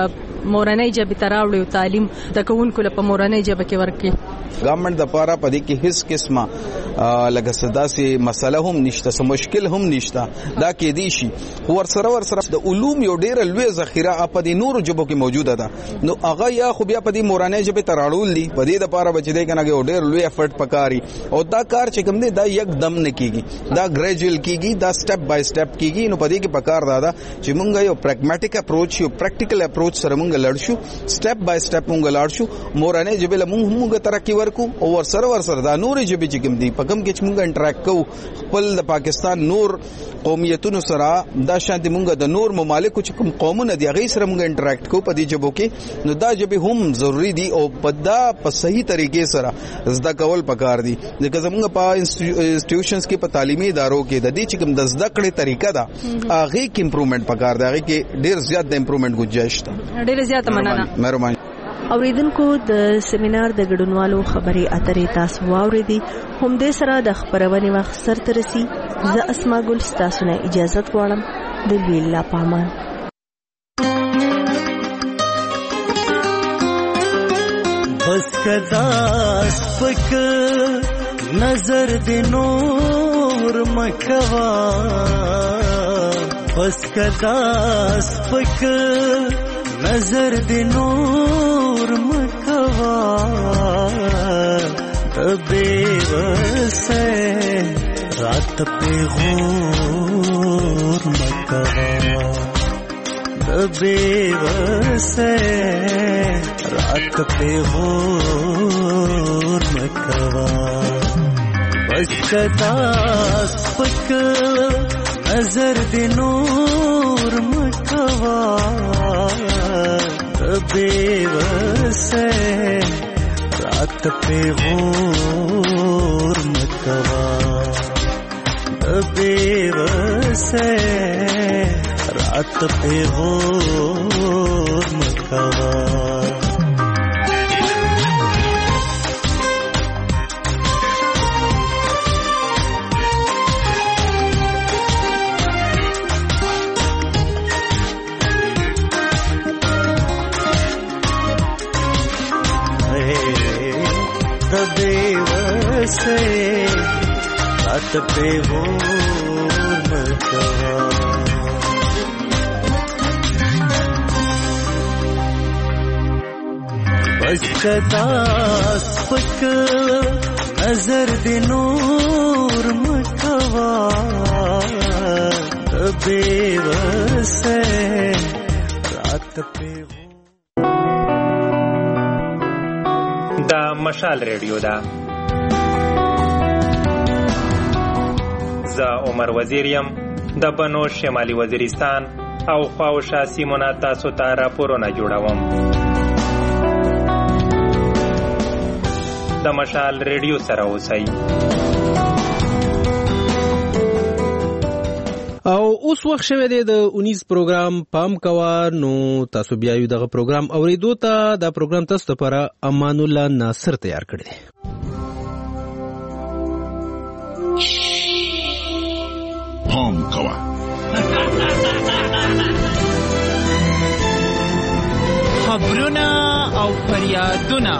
مورنۍ ژبه تراوړي او تعلیم د کوونکو لپاره مورنۍ ژبه کې ورکړي. ګورنمنت د پاره پدې کې هیڅ قسمه لکه صدا سي مسله هم نشته سم مشکل هم نشته دا کې دي شي ور سره ور سره د علوم یو ډېر لوی ذخیره په دې نور ژبو کې موجوده ده نو هغه یا خو بیا په دې مورنۍ ژبه تراړول دي په دې د پاره بچ دې کنه یو ډېر لوی افورت پکاري او دا کار چې کوم دی دا یک دم نه کیږي دا ګریجوال کیږي دا سټپ بای سټپ کیږي نو په دې کې پکار دا چې مونږ یو پریګماټیک اپروچ یو پریکټیکل اپروچ سره مونږ لړ شو سټپ بای سټپ مونږ لړ شو مورنۍ ژبه مونږ مونږ ترقی ورکو او ور سره ور سره دا نور ژبه چې کوم دی په کوم کې مونږ انټریکټ کوو خپل د پاکستان نور قومیتونو سره دا شانتي مونږ د نور ممالکو چې کوم قومونه دی هغه سره مونږ انټریکټ کوو په دې ژبو کې نو دا ژبه هم ضروری دي او په دا په صحیح طریقې سره زده کول پکار دي ځکه زمونږ په انسټیټیوشنز کې په تعلیمي ادارو کې د دې چې کوم د زده کړې طریقه ده هغه کې امپروومنت پکار دی هغه کې ډیر زیات د امپروومنت گنجائش ده. ډیر زیات مننه. مهرباني. اوریدونکو د سیمینار د ګډونوالو خبرې اترې تاسو واوریدي هم دې سره د خبرونې وخت سره ترسي زه اسما ګل تاسو نه اجازه غواړم د ویلا پامان. بس کدا سپک نظر د نور مکوا بس کدا سپک نظر د نور مکوا تبے وسے رات پہ غور مکوا تبے وسے رات پہ غور مکوا بس کدا سپک نظر د نور مکوا بے وسے رات پہ غور مکوا بے وسے رات پہ غور مکوا. رات پہ غور مکوا بس کدا سپک نظر دی نور مکوا بے وسے رات پہ دا مشال ریډیو دا زه عمر وزیر یم د بنو شمالي وزیرستان او خواوشا سیمونه تاسو ته راپورونه جوړوم. د مشال ریډیو سره اوسئ. او اوس وخت شوه دی د اونیس پروګرام پام کوا نو تاسو بیا یو دغه پروګرام اوریدو ته دا پروګرام تاسو لپاره امان الله ناصر تیار کړی دی. پام کوا خبرونه او فریادونه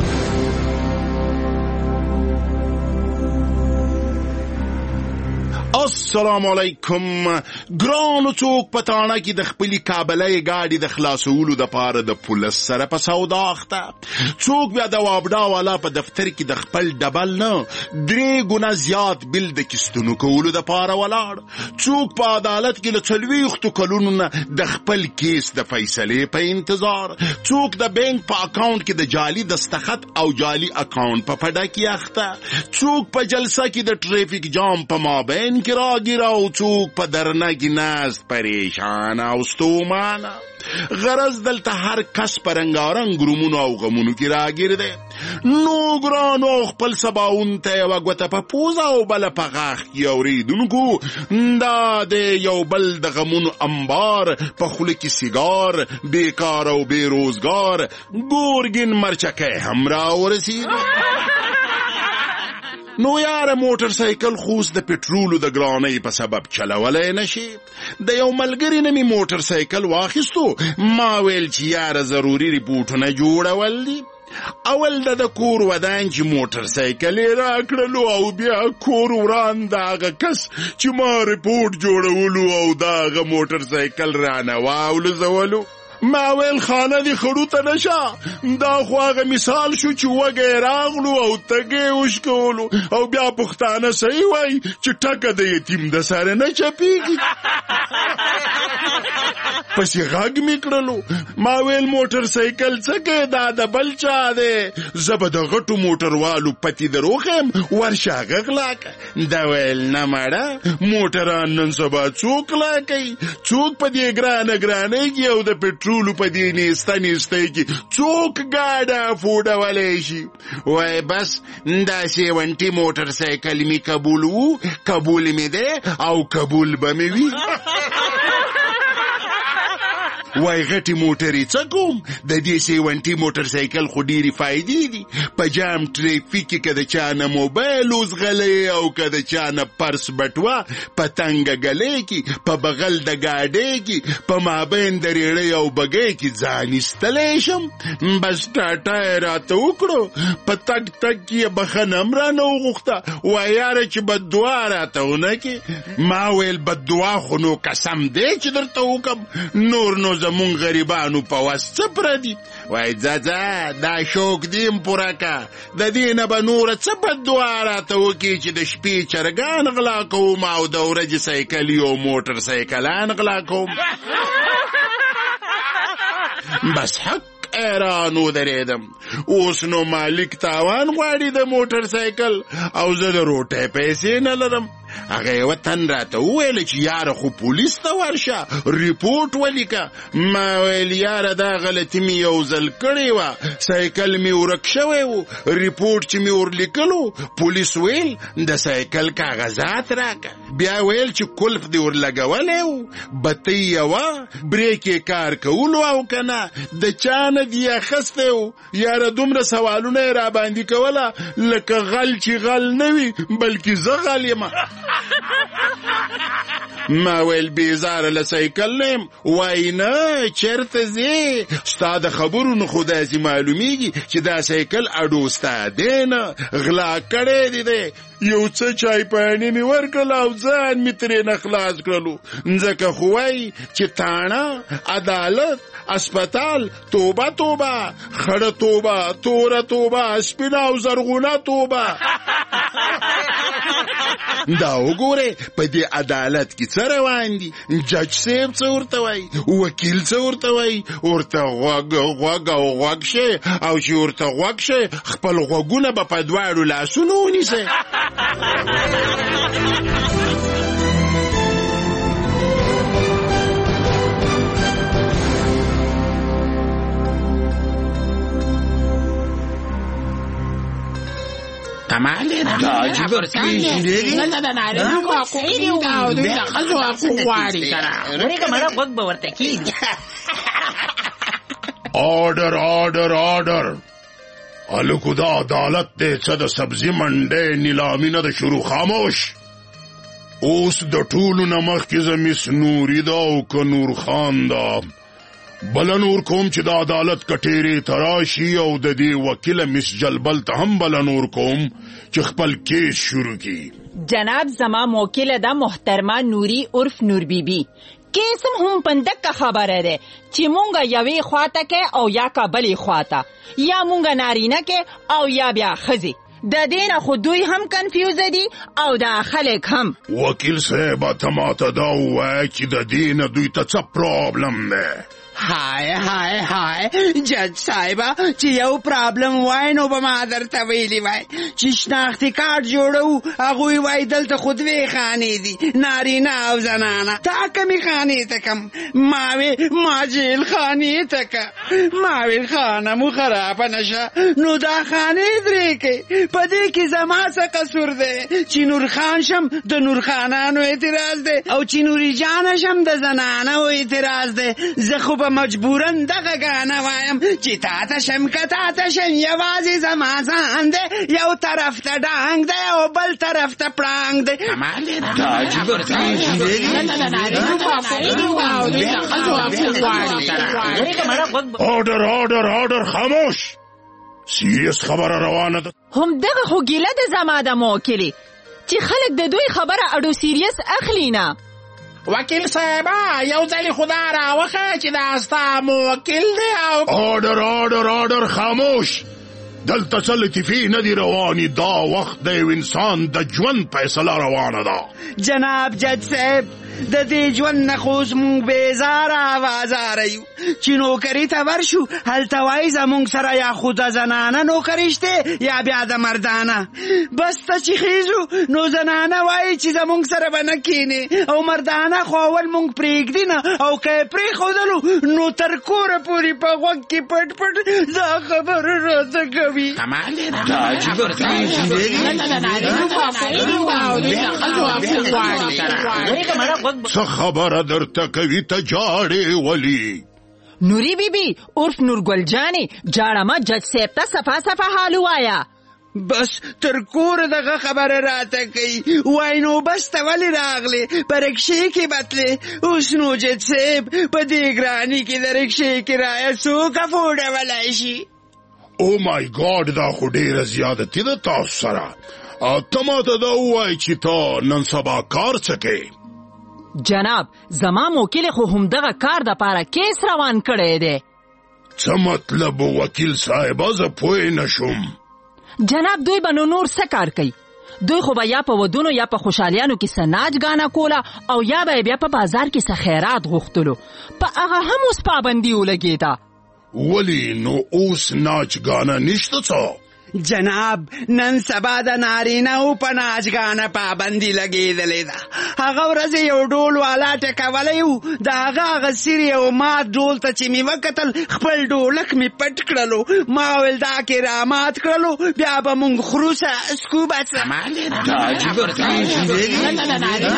السلام علیکم. ګرانو څوک پټانه کې د خپل کابلې گاډي د خلاصولو د پاره د پولیس سره په سودا اخته. څوک بیا د وابډا والا په دفتر کې د خپل ډبل نه درې ګونه زیات بل د کیستونو کولو د پاره ولاړ. څوک په عدالت کې له څلوېښتو کلونو نه د خپل کیس د فیصلې په انتظار. څوک د بانک په اکاونټ کې د جعلي دستخط او جعلي اکاونټ په پډه کې اخته. څوک په جلسه کې د ټریفیک جام په مابین کې راګیرا او څوک په درنه کې ناست پریشان او ستومانه. غرض دلته هر کس په رنګارنګ ګرومونو او غمونو کې راګیر دی. نو ګرانو خپل سباون ته یوه ګوته په پوزه او بله په غاښ کې اورېدونکو دا د یو بل د غمونو انبار په خوله کې سیګار بیکار او بې روزګار ګورګین مرچکی هم راورسېد. نو یاره موټر سایکل خوس د پټرولو د ګرانۍ په سبب چلولی نشي. د یو ملګري نه مې موټر سایکل واخیستو. ما ویل چې یاره ضروري ریپورټونه جوړول دي. اول د د کور ودان چې موټر سایکل یې راکړلو او بیا کور وران د هغه کس چې ما ریپورټ جوړولو او د هغه موټر سایکل رانه واولزولو. ما ویل خانه دی خړو ته نشه. دا خو هغه مثال شو چې وږی راغلو او تږی وشکولو او بیا پښتانه صحیح وایي چې ټکه د یتیم د سره نه چپېږي. پسې غږ مې کړلو. ما ویل موټر سایکل څه کوې دا د بل چا دی. زه به د غټو موټروالو پتې دروخیم ورشه هغه غلا که. دا ویل نه مړه موټران نن سبا څوک غلا کوي. څوک په دې ګرانه ګرانۍ کې او د پټرولو په دې نیسته نیستۍ کې څوک ګاډه افورډولی شي. وای بس دا سیونټي موټر سایکل مې قبول وو قبول مې دی او قبول به مې وي. وای غټي موټرې څه کوم. د دې سیونټي موټر سایکل خو ډېرې فایدې دي. په جام ټریفیک کې که د چا نه موبایل اوزغلی او که د چا نه پرس بټوه په تنګه ګلۍ کې په بغل د ګاډۍ کې په مابین د ریړۍ او بګۍ کې ځان ایستلی شم. بس ټاټا یې راته وکړو. په تګ تګ کې یې بخښنه هم رانه وغوښته. وایي یاره چې بددعا راته ونه کې. ما ویل بددعا خو نو قسم دی چې درته وکړم نور نو زمون غریبانو په وس څه پردي. وای ځه ځه دا شوق دیم پوره که. د دې نه به نوره څه بددعا راته وکړي چې د شپې چرګان غلا کوم او د ورځې سایکلي او موټر سایکلان غلا کوم. بس حق ایران ودرېدم. اوس نو مالک تاوان غواړي د موټر سایکل او زه د روټۍ پیسې نه لرم. هغه یوه تن راته وویل چې یاره خو پولیس ته ورشه ریپورټ ولیکه. ما ویل یاره دا غلطي مې یو ځل کړې وه. سایکل مې ورک شوی و. ریپورټ چې مې ورلیکلو پولیس ویل د سایکل کاغذات راکه. بیا ویل چې کلف دې ورلګولی و بتۍ یوه بریک یې کار کولو او که نه د چا نه دې اخیستی و. یاره دومره سوالونه یې راباندې کوله لکه غل چې غل نه وي بلکې زه غل یمه. ما ویل بیزاره له سایکل نیم. وای نه چېرته ځې. ستا د خبرو نه خو داسې معلومیږي چې دا سایکل اډو ستا دی نه غلا کړی دی دی. یو څه چای پاڼې مې ورکړل او ځان مې ترېنه خلاص کړلو. ځکه خو وایي چې تاڼه عدالت اسپتال توبه توبه خړه توبه توره توبه سپینه او زرغونه توبه. دا وګوره په دې عدالت کې څه روان دي. جج صاحب څه ورته وایي، وکیل څه ورته وایي، ورته غوږ غوږ او غوږ شي، او چې ورته غوږ شي خپل غوږونه به په دواړو لاسونو ونیسئ. کمالی را دا عجیب ورسیشی دیگی نه نه نه نه نه خیلی دا دوی دا خزو اکو غواری کرا وری که مرا غوگ بورتکی. آرڈر آرڈر آرڈر الکو دا عدالت دے څه د سبزی منډې نیلامي نه د شروع. خاموش. اوس د ټولو نه مخکې زه مس نوري دا او که نور خان دا بله نور کوم چې د عدالت کټېرې ته راشي، او د دې وکیله مس جلبل ته هم بله نور کوم چې خپل کیس شروع کی. جناب زما موکله ده محترمه نوري عرف نور بی بی. کیسم هم پندک خبره ده چې مونږه یوې خواته کې او یا که بلې خواته، یا مونږه نارینه کې او یا بیا ښځې. د دې نه خو دوی هم کنفیوزه دي او دا خلک هم. وکیل صاحبه ته ماته دا ووایه چې د دې نه دوی ته څه پرابلم دی. های های های جج صاحبه چې یو پرابلم وای نو به ما درته ویلي وای چې شناختي کارت جوړو. هغوی وای دلته خو دوې خانې دي، نارینه او زنانه. تا کمې خانې ته کم؟ ما وی ما جیل خانې ته که. ما ویل خانه مو خرابه نشه نو دا خانې درې کې. په دې کې زما څه قصور دی چې نور خان شم د نور خانانو اعتراض دی، او چې نوري جانه شم د زنانو اعتراض دی. زه خو به مجبورن دغه گانه وایم چې تا ته شم که تا ته شم یوازې زما ځان دی. یو طرف ته ډانګ دی او بل طرف ته پړانګ دی. کمالی دا عجیب ورسیشی دیگی نه نه نه نه. آرڈر آرڈر آرڈر خاموش. سیریس خبره روانه ده. هم دغه خو ګیله د زما د موکلې چې خلک د دوی خبره اډو سیریس اخلي نه. وکیل صاحبه یو ځلې خدا راوخه چې دا ستا موکل دی. او آرډر آرډر آرډر خاموش. دلته څه لطیفې نه دي روانې. دا وخت د یو انسان د ژوند فیصله روانه ده. جناب جج صاحب د دې ژوند نه خو زموږ بېزاره او ازاره یو چې نوکري ته ورشو هلته وایي زموږ سره یا خو د زنانه نوکري شته یا بیا د مردانه. بس ته چې خیزو نو زنانه وایي چې زموږ سره به نه کینې، او مردانه خو اول موږ پرېږدي نه، او که یې پرېښودلو نو تر کوره پورې په غوږ کې پټ پټ دا خبره راته کوي. کمالی دا عجیب ورسیشی دیگی نه نه نه. څه خبره درته کوي ته جاړې ولي؟ نوري بی بی عرف نور ګل جانې جاړه ما جج صاحب ته صفا صفا حال وایا. بس تر کوره دغه خبره راته کوي. وای نو بس ته ولې راغلې؟ په رکشې کې بتلې. اوس نو جج صاحب په دې ګراني کې د رکشې کرایه څوک افورډولی شي؟ او مای ګاډ دا خو ډېره زیادتي ده تاسو سره. ته ماته دا ووایه چې ته نن سبا کار څه کوې؟ جناب زما موکل خو همدغه کار د پاره کیس روان کړی دی. څه مطلب وکیل صاحبه زه پوه نشم. جناب دوی به نو نور څه کار کوي؟ دوی خو به یا په ودونو یا په خوشحالیانو کې څه ناچ ګانه کوله، او یا به بیا په بازار کې څه خیرات غوښتلو. په هغه هم اوس پابندي ولګېده. ولی نو اوس ناچ ګانه نشته څه؟ جناب نن سبا د نارینه‌و په ناچګانه پابندي لګېدلې ده. هغه ورځ یو ډول والا ټکولی و، د هغه هغه سیرې او مات ډول ته چې مې وکتل خپل ډولک مې پټ کړلو. ما ویل دا کرامات کړلو بیا به مونږ خرو سه سکو بڅه. دا عجیب ورسیشی دیگی نه نه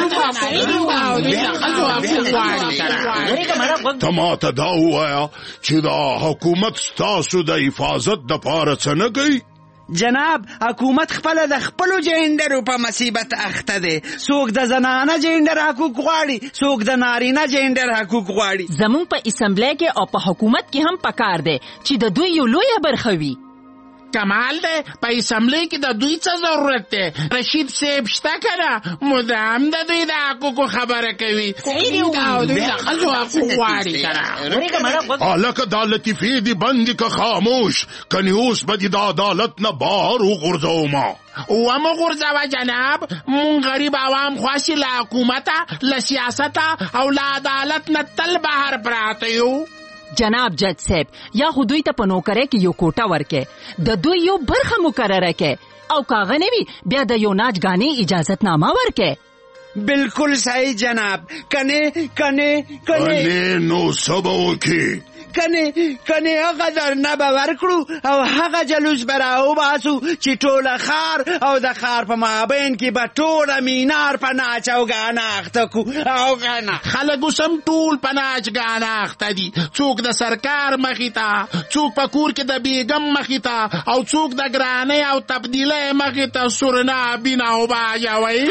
نه. ته ماته دا ووایه چې دا حکومت ستاسو د حفاظت دپاره څه نه کوي؟ جناب حکومت خپل د خپلو جینډرو په مصیبت اخته دی. څوک د زنانه جینډر حقوق غواړي، څوک د نارینه جینډر حقوق غواړي. زمونږ په اسمبلی کې او په حکومت کې هم پکار دی چې د دوی یو لویه برخه وي. کمال دی په اسمبلی کې د دوی څه ضرورت دی رشید صاحب شته کنه مدام د دوی د حقوقو خبره کوي او دوی د ښځو حقوق غواړي کنه هلکه دا لطیفې دي بندې که خاموش کنې اوس به دې د عدالت نه بهر وغورځومه ومو غورځوه جناب مونږ غریب عوام خواسي له حکومته له سیاسته او له عدالت نه تل بهر پراته یو جناب جج صاحب یا خو دوی ته په نوکرۍ کې یو کوټه ورکې د دوی یو برخه مقرره کې او کاغه نه وي بیا د یو ناچ غانې اجازت نامه ورکې بالکل صحیح جناب کنه کنه کنه نو سبا وکي کنه کنه هغه درنه به ورکړو او هغه جلوس به راوباسو چې ټوله ښار او د ښار په مابین کې به ټوله مینار په ناچ او ګانا اخته کو او ګانا خلک اوس هم ټول په ناچ ګانا اخته دي څوک د سرکار مخې ته څوک په کور کې د بیګم مخې ته او څوک د ګرانۍ او تبدیلۍ مخې ته سورنا بینا وباجوي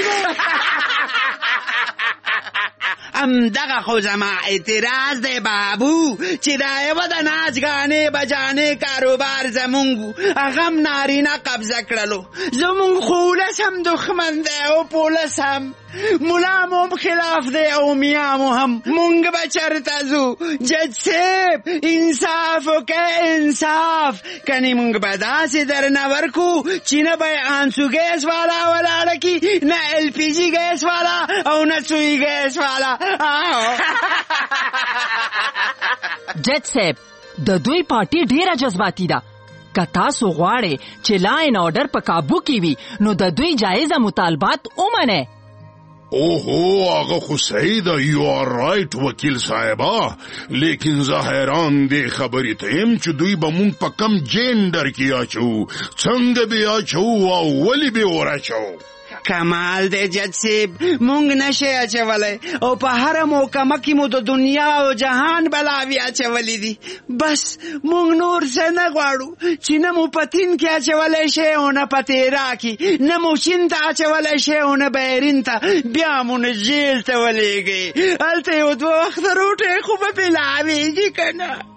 ام دغه خو زما اعتراض دی بابو چې دا یوه د ناچ ګانې بجانې کاروبار زمونږ هغه هم نارینه قبضه کړلو زمونږ خو ولس هم دښمن دی او پولس هم ملا مو هم خلاف دی او میا مو هم مونږ به چرته ځو جج صاحب انصاف وکړه انصاف کنې مونږ به داسې درنه ورکو چې نه به یې انسو ګیس والا ولاړه کي نه ایل پی جي ګیس والا او نه سوی ګیس والا جج صاحب د دوی پارټي ډیره جذباتي ده که تاسو غواړئ چې لا این آرډر په کابو کې وي نو د دوی جایزه مطالبات ومنئ اوهو هغه خو صحیح ده یو آر رایټ وکیل صاحبه لیکن زه حیران دې خبرې ته یم چې دوی به مونږ په کم جینډر کې اچوو څنګه به یې اچوو او ولې به یې ور کمال دی جج صاحب مونږ نشي اچولی او په هره محکمه کې مو د دنیا او جهان بلاوي اچولی دي بس مونږ نور څه نه غواړو چې نه مو په تین کې اچولی شي او نه په تیرا کې نه مو چین ته اچولی شي او نه بحرین ته بیا مو نه جیل ته ولېږئ هلته یو دوه وخته روټۍ خو به پیلاوېږي که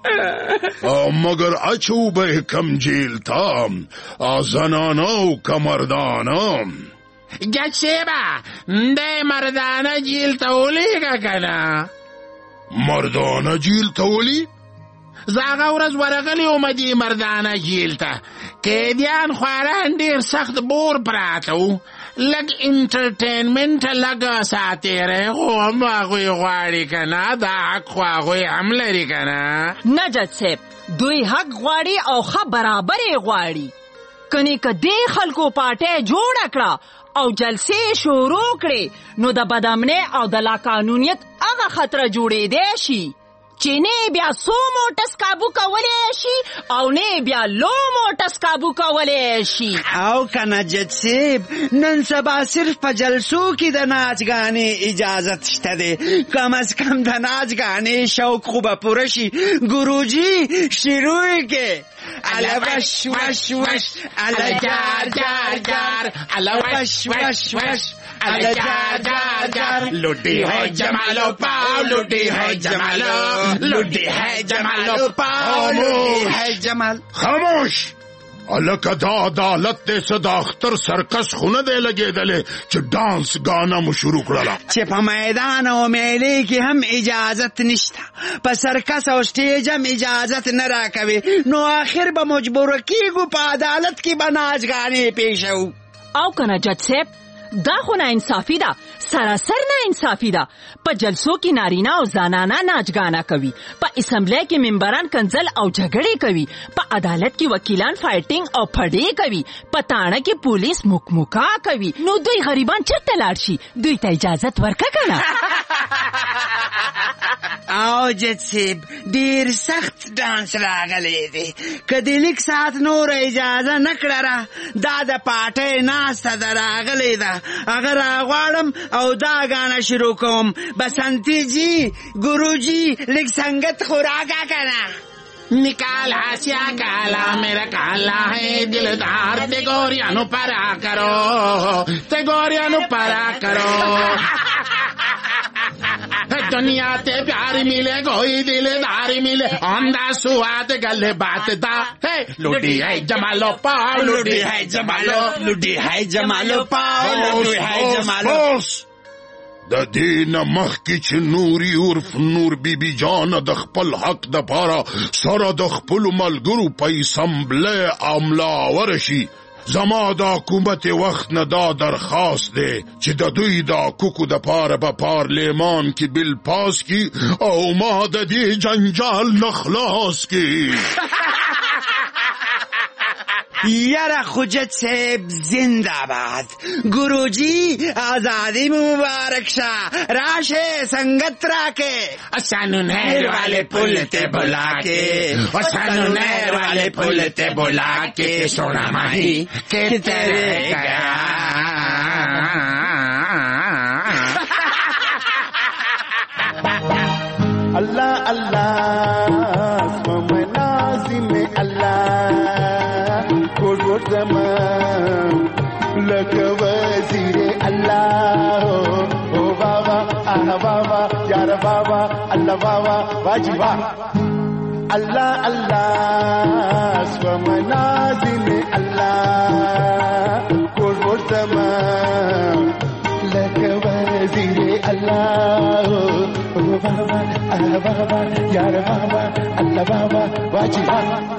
نه مګر اچو به کم جیل ته زنانه او که مردانه جج صاحبه دی مردانه جیل ته ولیږه که نه مردانه جیل ته ولی زه هغه ورځ ورغلی وم دې مردانه جیل ته قیدیان خواران ډېر سخت بور پراته وو لږ انټرټینمنټ لږ ساتیری خو هم هغوی غواړي که نه دا حق خو هغوی هم لري که نه نه جج صاحب دوی حق غواړي او ښه برابر یې غواړي کنې که دې خلکو پارټۍ جوړه کړه او جلسې شروع کړې نو د بدامنۍ او د لاقانونیت هغه خطره جوړېدی شي چې نه بیا سو موټس کابو کولی شي او نه بیا لو موټس کابو کولی شي او کنه جج صاحب نن سبا صرف په جلسو کې د ناچ ګانې اجازت شته دی کم از کم د ناچ گانے شوق خوب پورشی گروجی شروع کے الا وش وش وش الا جار جار جار الا وش وش وش الا جار جار جار لوٹی ہے جمالو پاؤ لوٹی ہے جمالو لوٹی ہے جمالو پاؤ لوٹی ہے جمال. خاموش الکه دا عدالت دې څه د اختر سرکس خو نه دی لګېدلی چې ډانس ګانا مو شروع کړله چې په میدان او میلې کې هم اجازت نشته په سرکس او سټیج هم اجازت نه راکوي نو آخر به مجبوره کېږو په عدالت کې به ناچګانې پیښوو. او کنه جج صاحب دا خو نه انصافي ده سراسر نه انصافي ده په جلسو کې نارینه او زنانه ناچګانا کوي په اسمبلی کې ممبران کنزل او جګړې کوي په عدالت کې وکیلان فایټینګ او پړې کوي په تاڼه کې پولیس مکمکا کوي نو دوی غریبان چرته لاړ شي دوی ته اجازت ورکړه کنه. او جج صاحب ډیر سخت ډانس راغلی دی که د لیک ساعت نور اجازه نه کړه دا د پاټۍ ناسته ده راغلی ده اگر راغواړم او دا گانا شروع کوم بسنتی جی گرو جی لیک سنگت خوراکا کنا نکالا سیا کالا میرا کالا ہے دلدار تے گوریانو پرا کرو تے گوریانو پرا کرو दुनिया ते प्यार मिले कोई दिलदार मिले आंदा सुहाद गले बात दा है लुटी है जमालो पाओ लुटी है जमालो लुटी है जमालो पाओ लुटी है जमालो د دین مخ کی چې نوري عرف نور بی بی جان د خپل حق د پاره سره د خپل ملګرو په اسمبلی عملا ورشي زما د حکومت وخت نه دا درخواست دی چې د دوی د حقوقو د پاره په پارلیمان کې بل پاس کی او ما د دې جنجال نه خلاص کی یارا خوجت صاحب زنده‌باد گروجی آزادی مبارک شاه راشه سنگت راکے سانو نہر والے پل تے بلا کے سانو نہر والے پل تے بلا کے سونا ماہی کہ تیرے گیا اللہ اللہ سوم نازم اللہ زمان لك وزير الله او بابا انا بابا يا بابا الله بابا واجبا الله الله سوم نازم الله كل زمان لك وزير الله او بابا انا بابا يا بابا الله بابا واجبا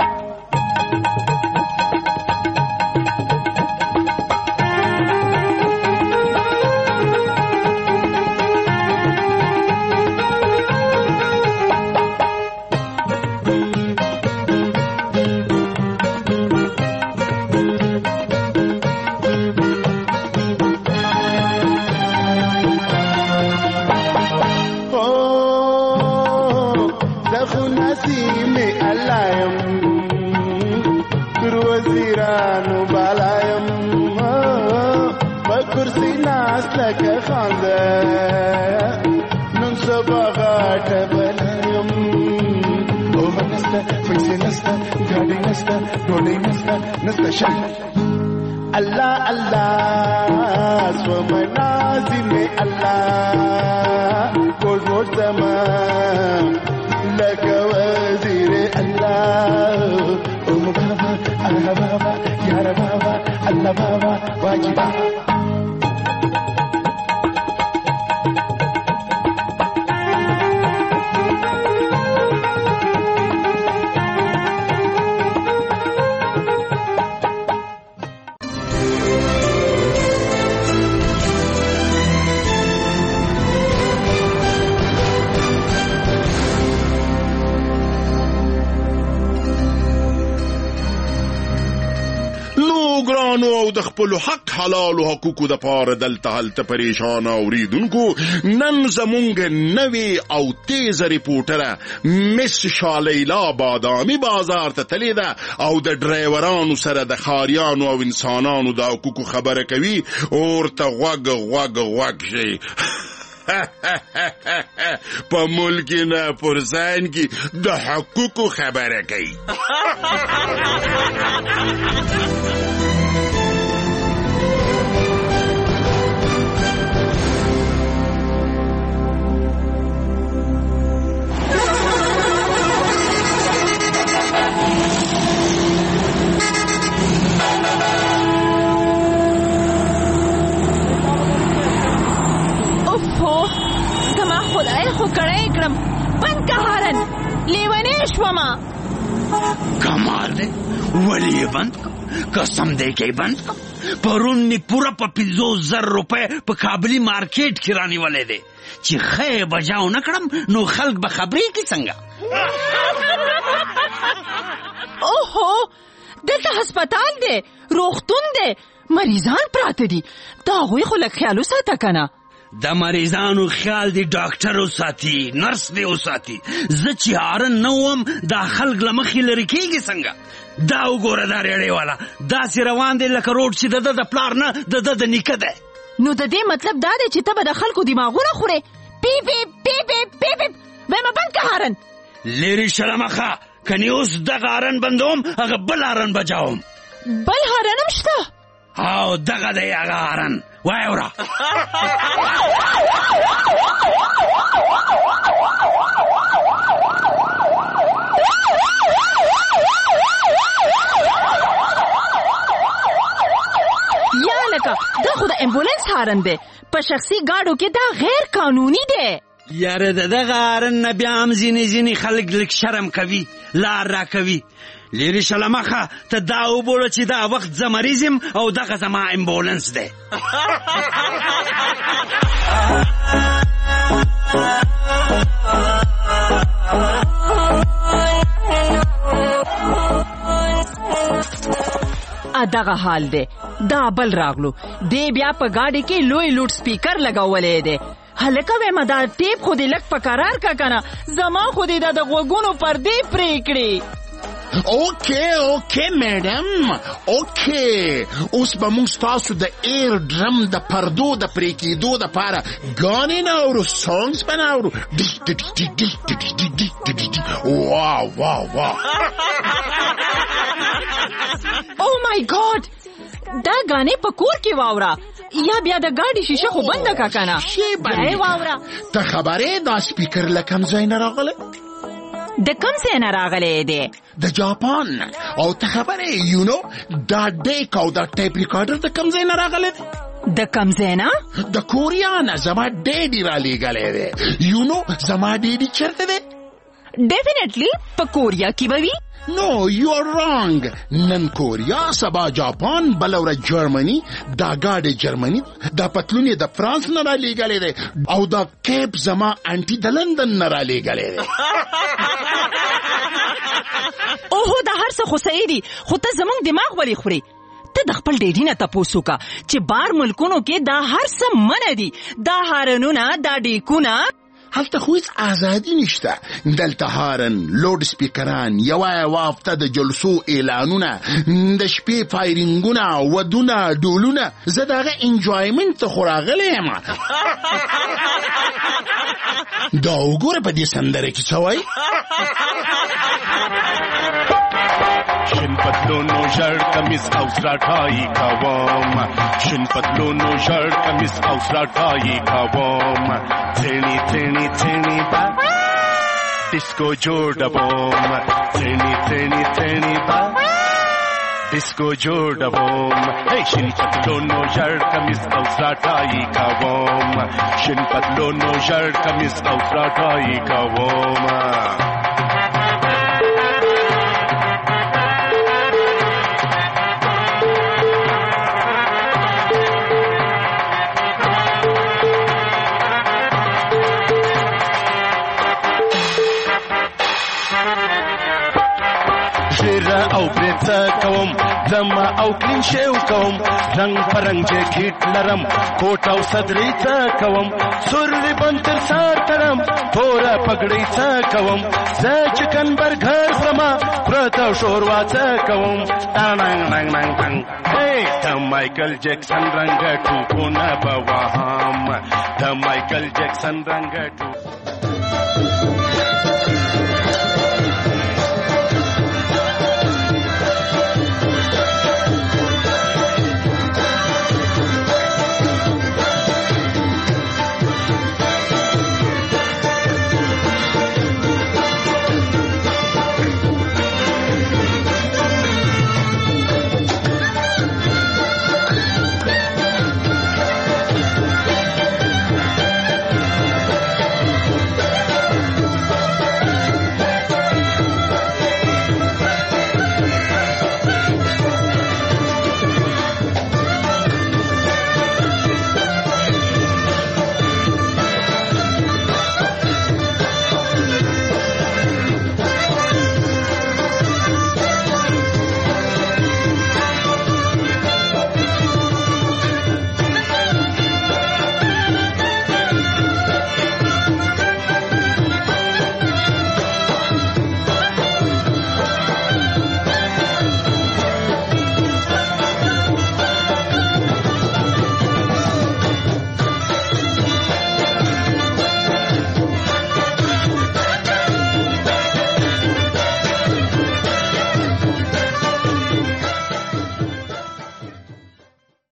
لك خانده ننصب غاට بلایم او نستا پیسې نستا ګاډي نستا ډولۍ نستا نستا شي الله الله سوم نازم الله کول روز زمان لك وزير الله او بابا انا بابا يا بابا الله بابا واجبا او د خپل حق حلال او حقوقو د پاره دلته هلته پریشان اوریدونکو نن زمونږ نوی او تیز ریپورټره مس شالیلا بادامي بازار ته تللی ده او د ډرایورانو سره د خاریانو او انسانانو د حقوقو خبره کوي ورته غوږ غوږ غوږ شي په ملک نه پرسان کی د حقوقو خبره کوي خو کړای کړم بند که هارن لیونی شوما کمال دی ولی بند قسم دی کې بند پرون نی پورا په پنځوس زر روپے په کابلی مارکیټ کې رانیولې دی چې خې بجاو نه کړم نو خلک به خبرې کې څنګه اوهو دلته هسپتال دی روغتون دی مریضان پراته دي دا هغوی خو لږ خیال وساته کنه د مریضانو خیال دی ډاکټر وساتي نرس دی وساتي زه چې هارن نه وم دا خلک له مخې لرې کېږي څنګه دا وګوره دا ریړۍ والا داسې روان دی لکه روډ چې د ده د پلار نه د ده د نیکه دی نو د دې مطلب دا دی چې ته به د خلکو دماغونه خورې پی پی پی پی پی پی ویمه بند که هارن لرې شه له مخه کنې اوس دغه هارن بندوم هغه بل هارن بجاوم بل هارن هم شته او دغه دی هغه هارن وای وره یا لکه دا خو د امبولانس هارن دی په شخصي ګاډو کې دا غیر قانوني دی یاره د دغه هارن نه بیا هم ځینې ځینې خلک لږ شرم کوي لار را کوي لیرې شله مخه ته دا وبوله چې دا وخت زه مریض یم او دغه زما امبولانس دی دغه حال دی دا بل راغلو دی بیا په ګاډي کې لوی لوډ سپیکر لګولې دی هلکه وایم دا ټیپ خو دې لږ په قرار کا کنه زما خو دې د غوږونو پردې پرې کړې اوکې اوکې میډم اوکې اوس به موږ ستاسو د ایر ډرم د پردو د پرې کېدو دپاره ګانې نه اورو سانګز به نه اورو واو واو واو او مای ګاډ دا غانې په کور کې واوره یا بیا د ګاډي شیشه خو بنده کا کنه شی بنده واوره ته خبرې دا سپیکر له کوم ځای نه راغلی د کوم ځای نه راغلی دی د جاپان نه او ته خبرې یو نو دا ډیک او دا ټیپ ریکارډر د کوم ځای نه راغلی دی د کوم ځای نه د کوریا نه زما ډیډي را لیږلی دی یو نو زما ډیډي چېرته دی ډیفینیټلی په کوریا کې به وي نو یو آر رانګ نن کوریا سبا جاپان بله ورځ جرمني دا ګاډی جرمني دا پتلون یې د فرانس نه را لیږلی دی او دا کیپ زما انټي د لندن نه را لیږلی دی اوهو دا هر څه خو صحیح دي خو ته زموږ دماغ ولې خورې ته د خپل ډیډي نه تپوس وکړه چې بار ملکونو کې دا هر څه منع دي دا هارنونه دا ډیکونه هلته خو هیڅ ازادي نشته دلته هارن لوډ سپیکران یوه یوه هفته د جلسو اعلانونه د شپې فایرینګونه ودونه ډولونه زه د هغه انجوایمنټ ته خو راغلی یم دا وګوره په دې سندره کې څه وایي شن پتلونو ژړ کمیس او سراټایي کوم شن پتلونو ژړ کمیس او سراټایي کوم څېړني څېړني څېړني با ډیسکو جوړوم څېړني څېړني څېړني با ډیسکو جوړوم شن پتلونو ژړ کمیس او سراټایي کوم شن پتلونو ژړ کمیس او سراټایي کوم او برېڅه کوم زما او کلین شیو کوم رنګ پرنګ جاکټ لرم کوټ او صدرې څه کوم سور ریبن تر سر تړم توره پګړۍ څه کوم زه چکن برګر خورم پرته شوروا څه کوم ټنګ ټنګ ټنګ ټنګ هی د مایکل جکسن رنګ ټوپونه به وهم د مایکل جکسن رنګ ټوپ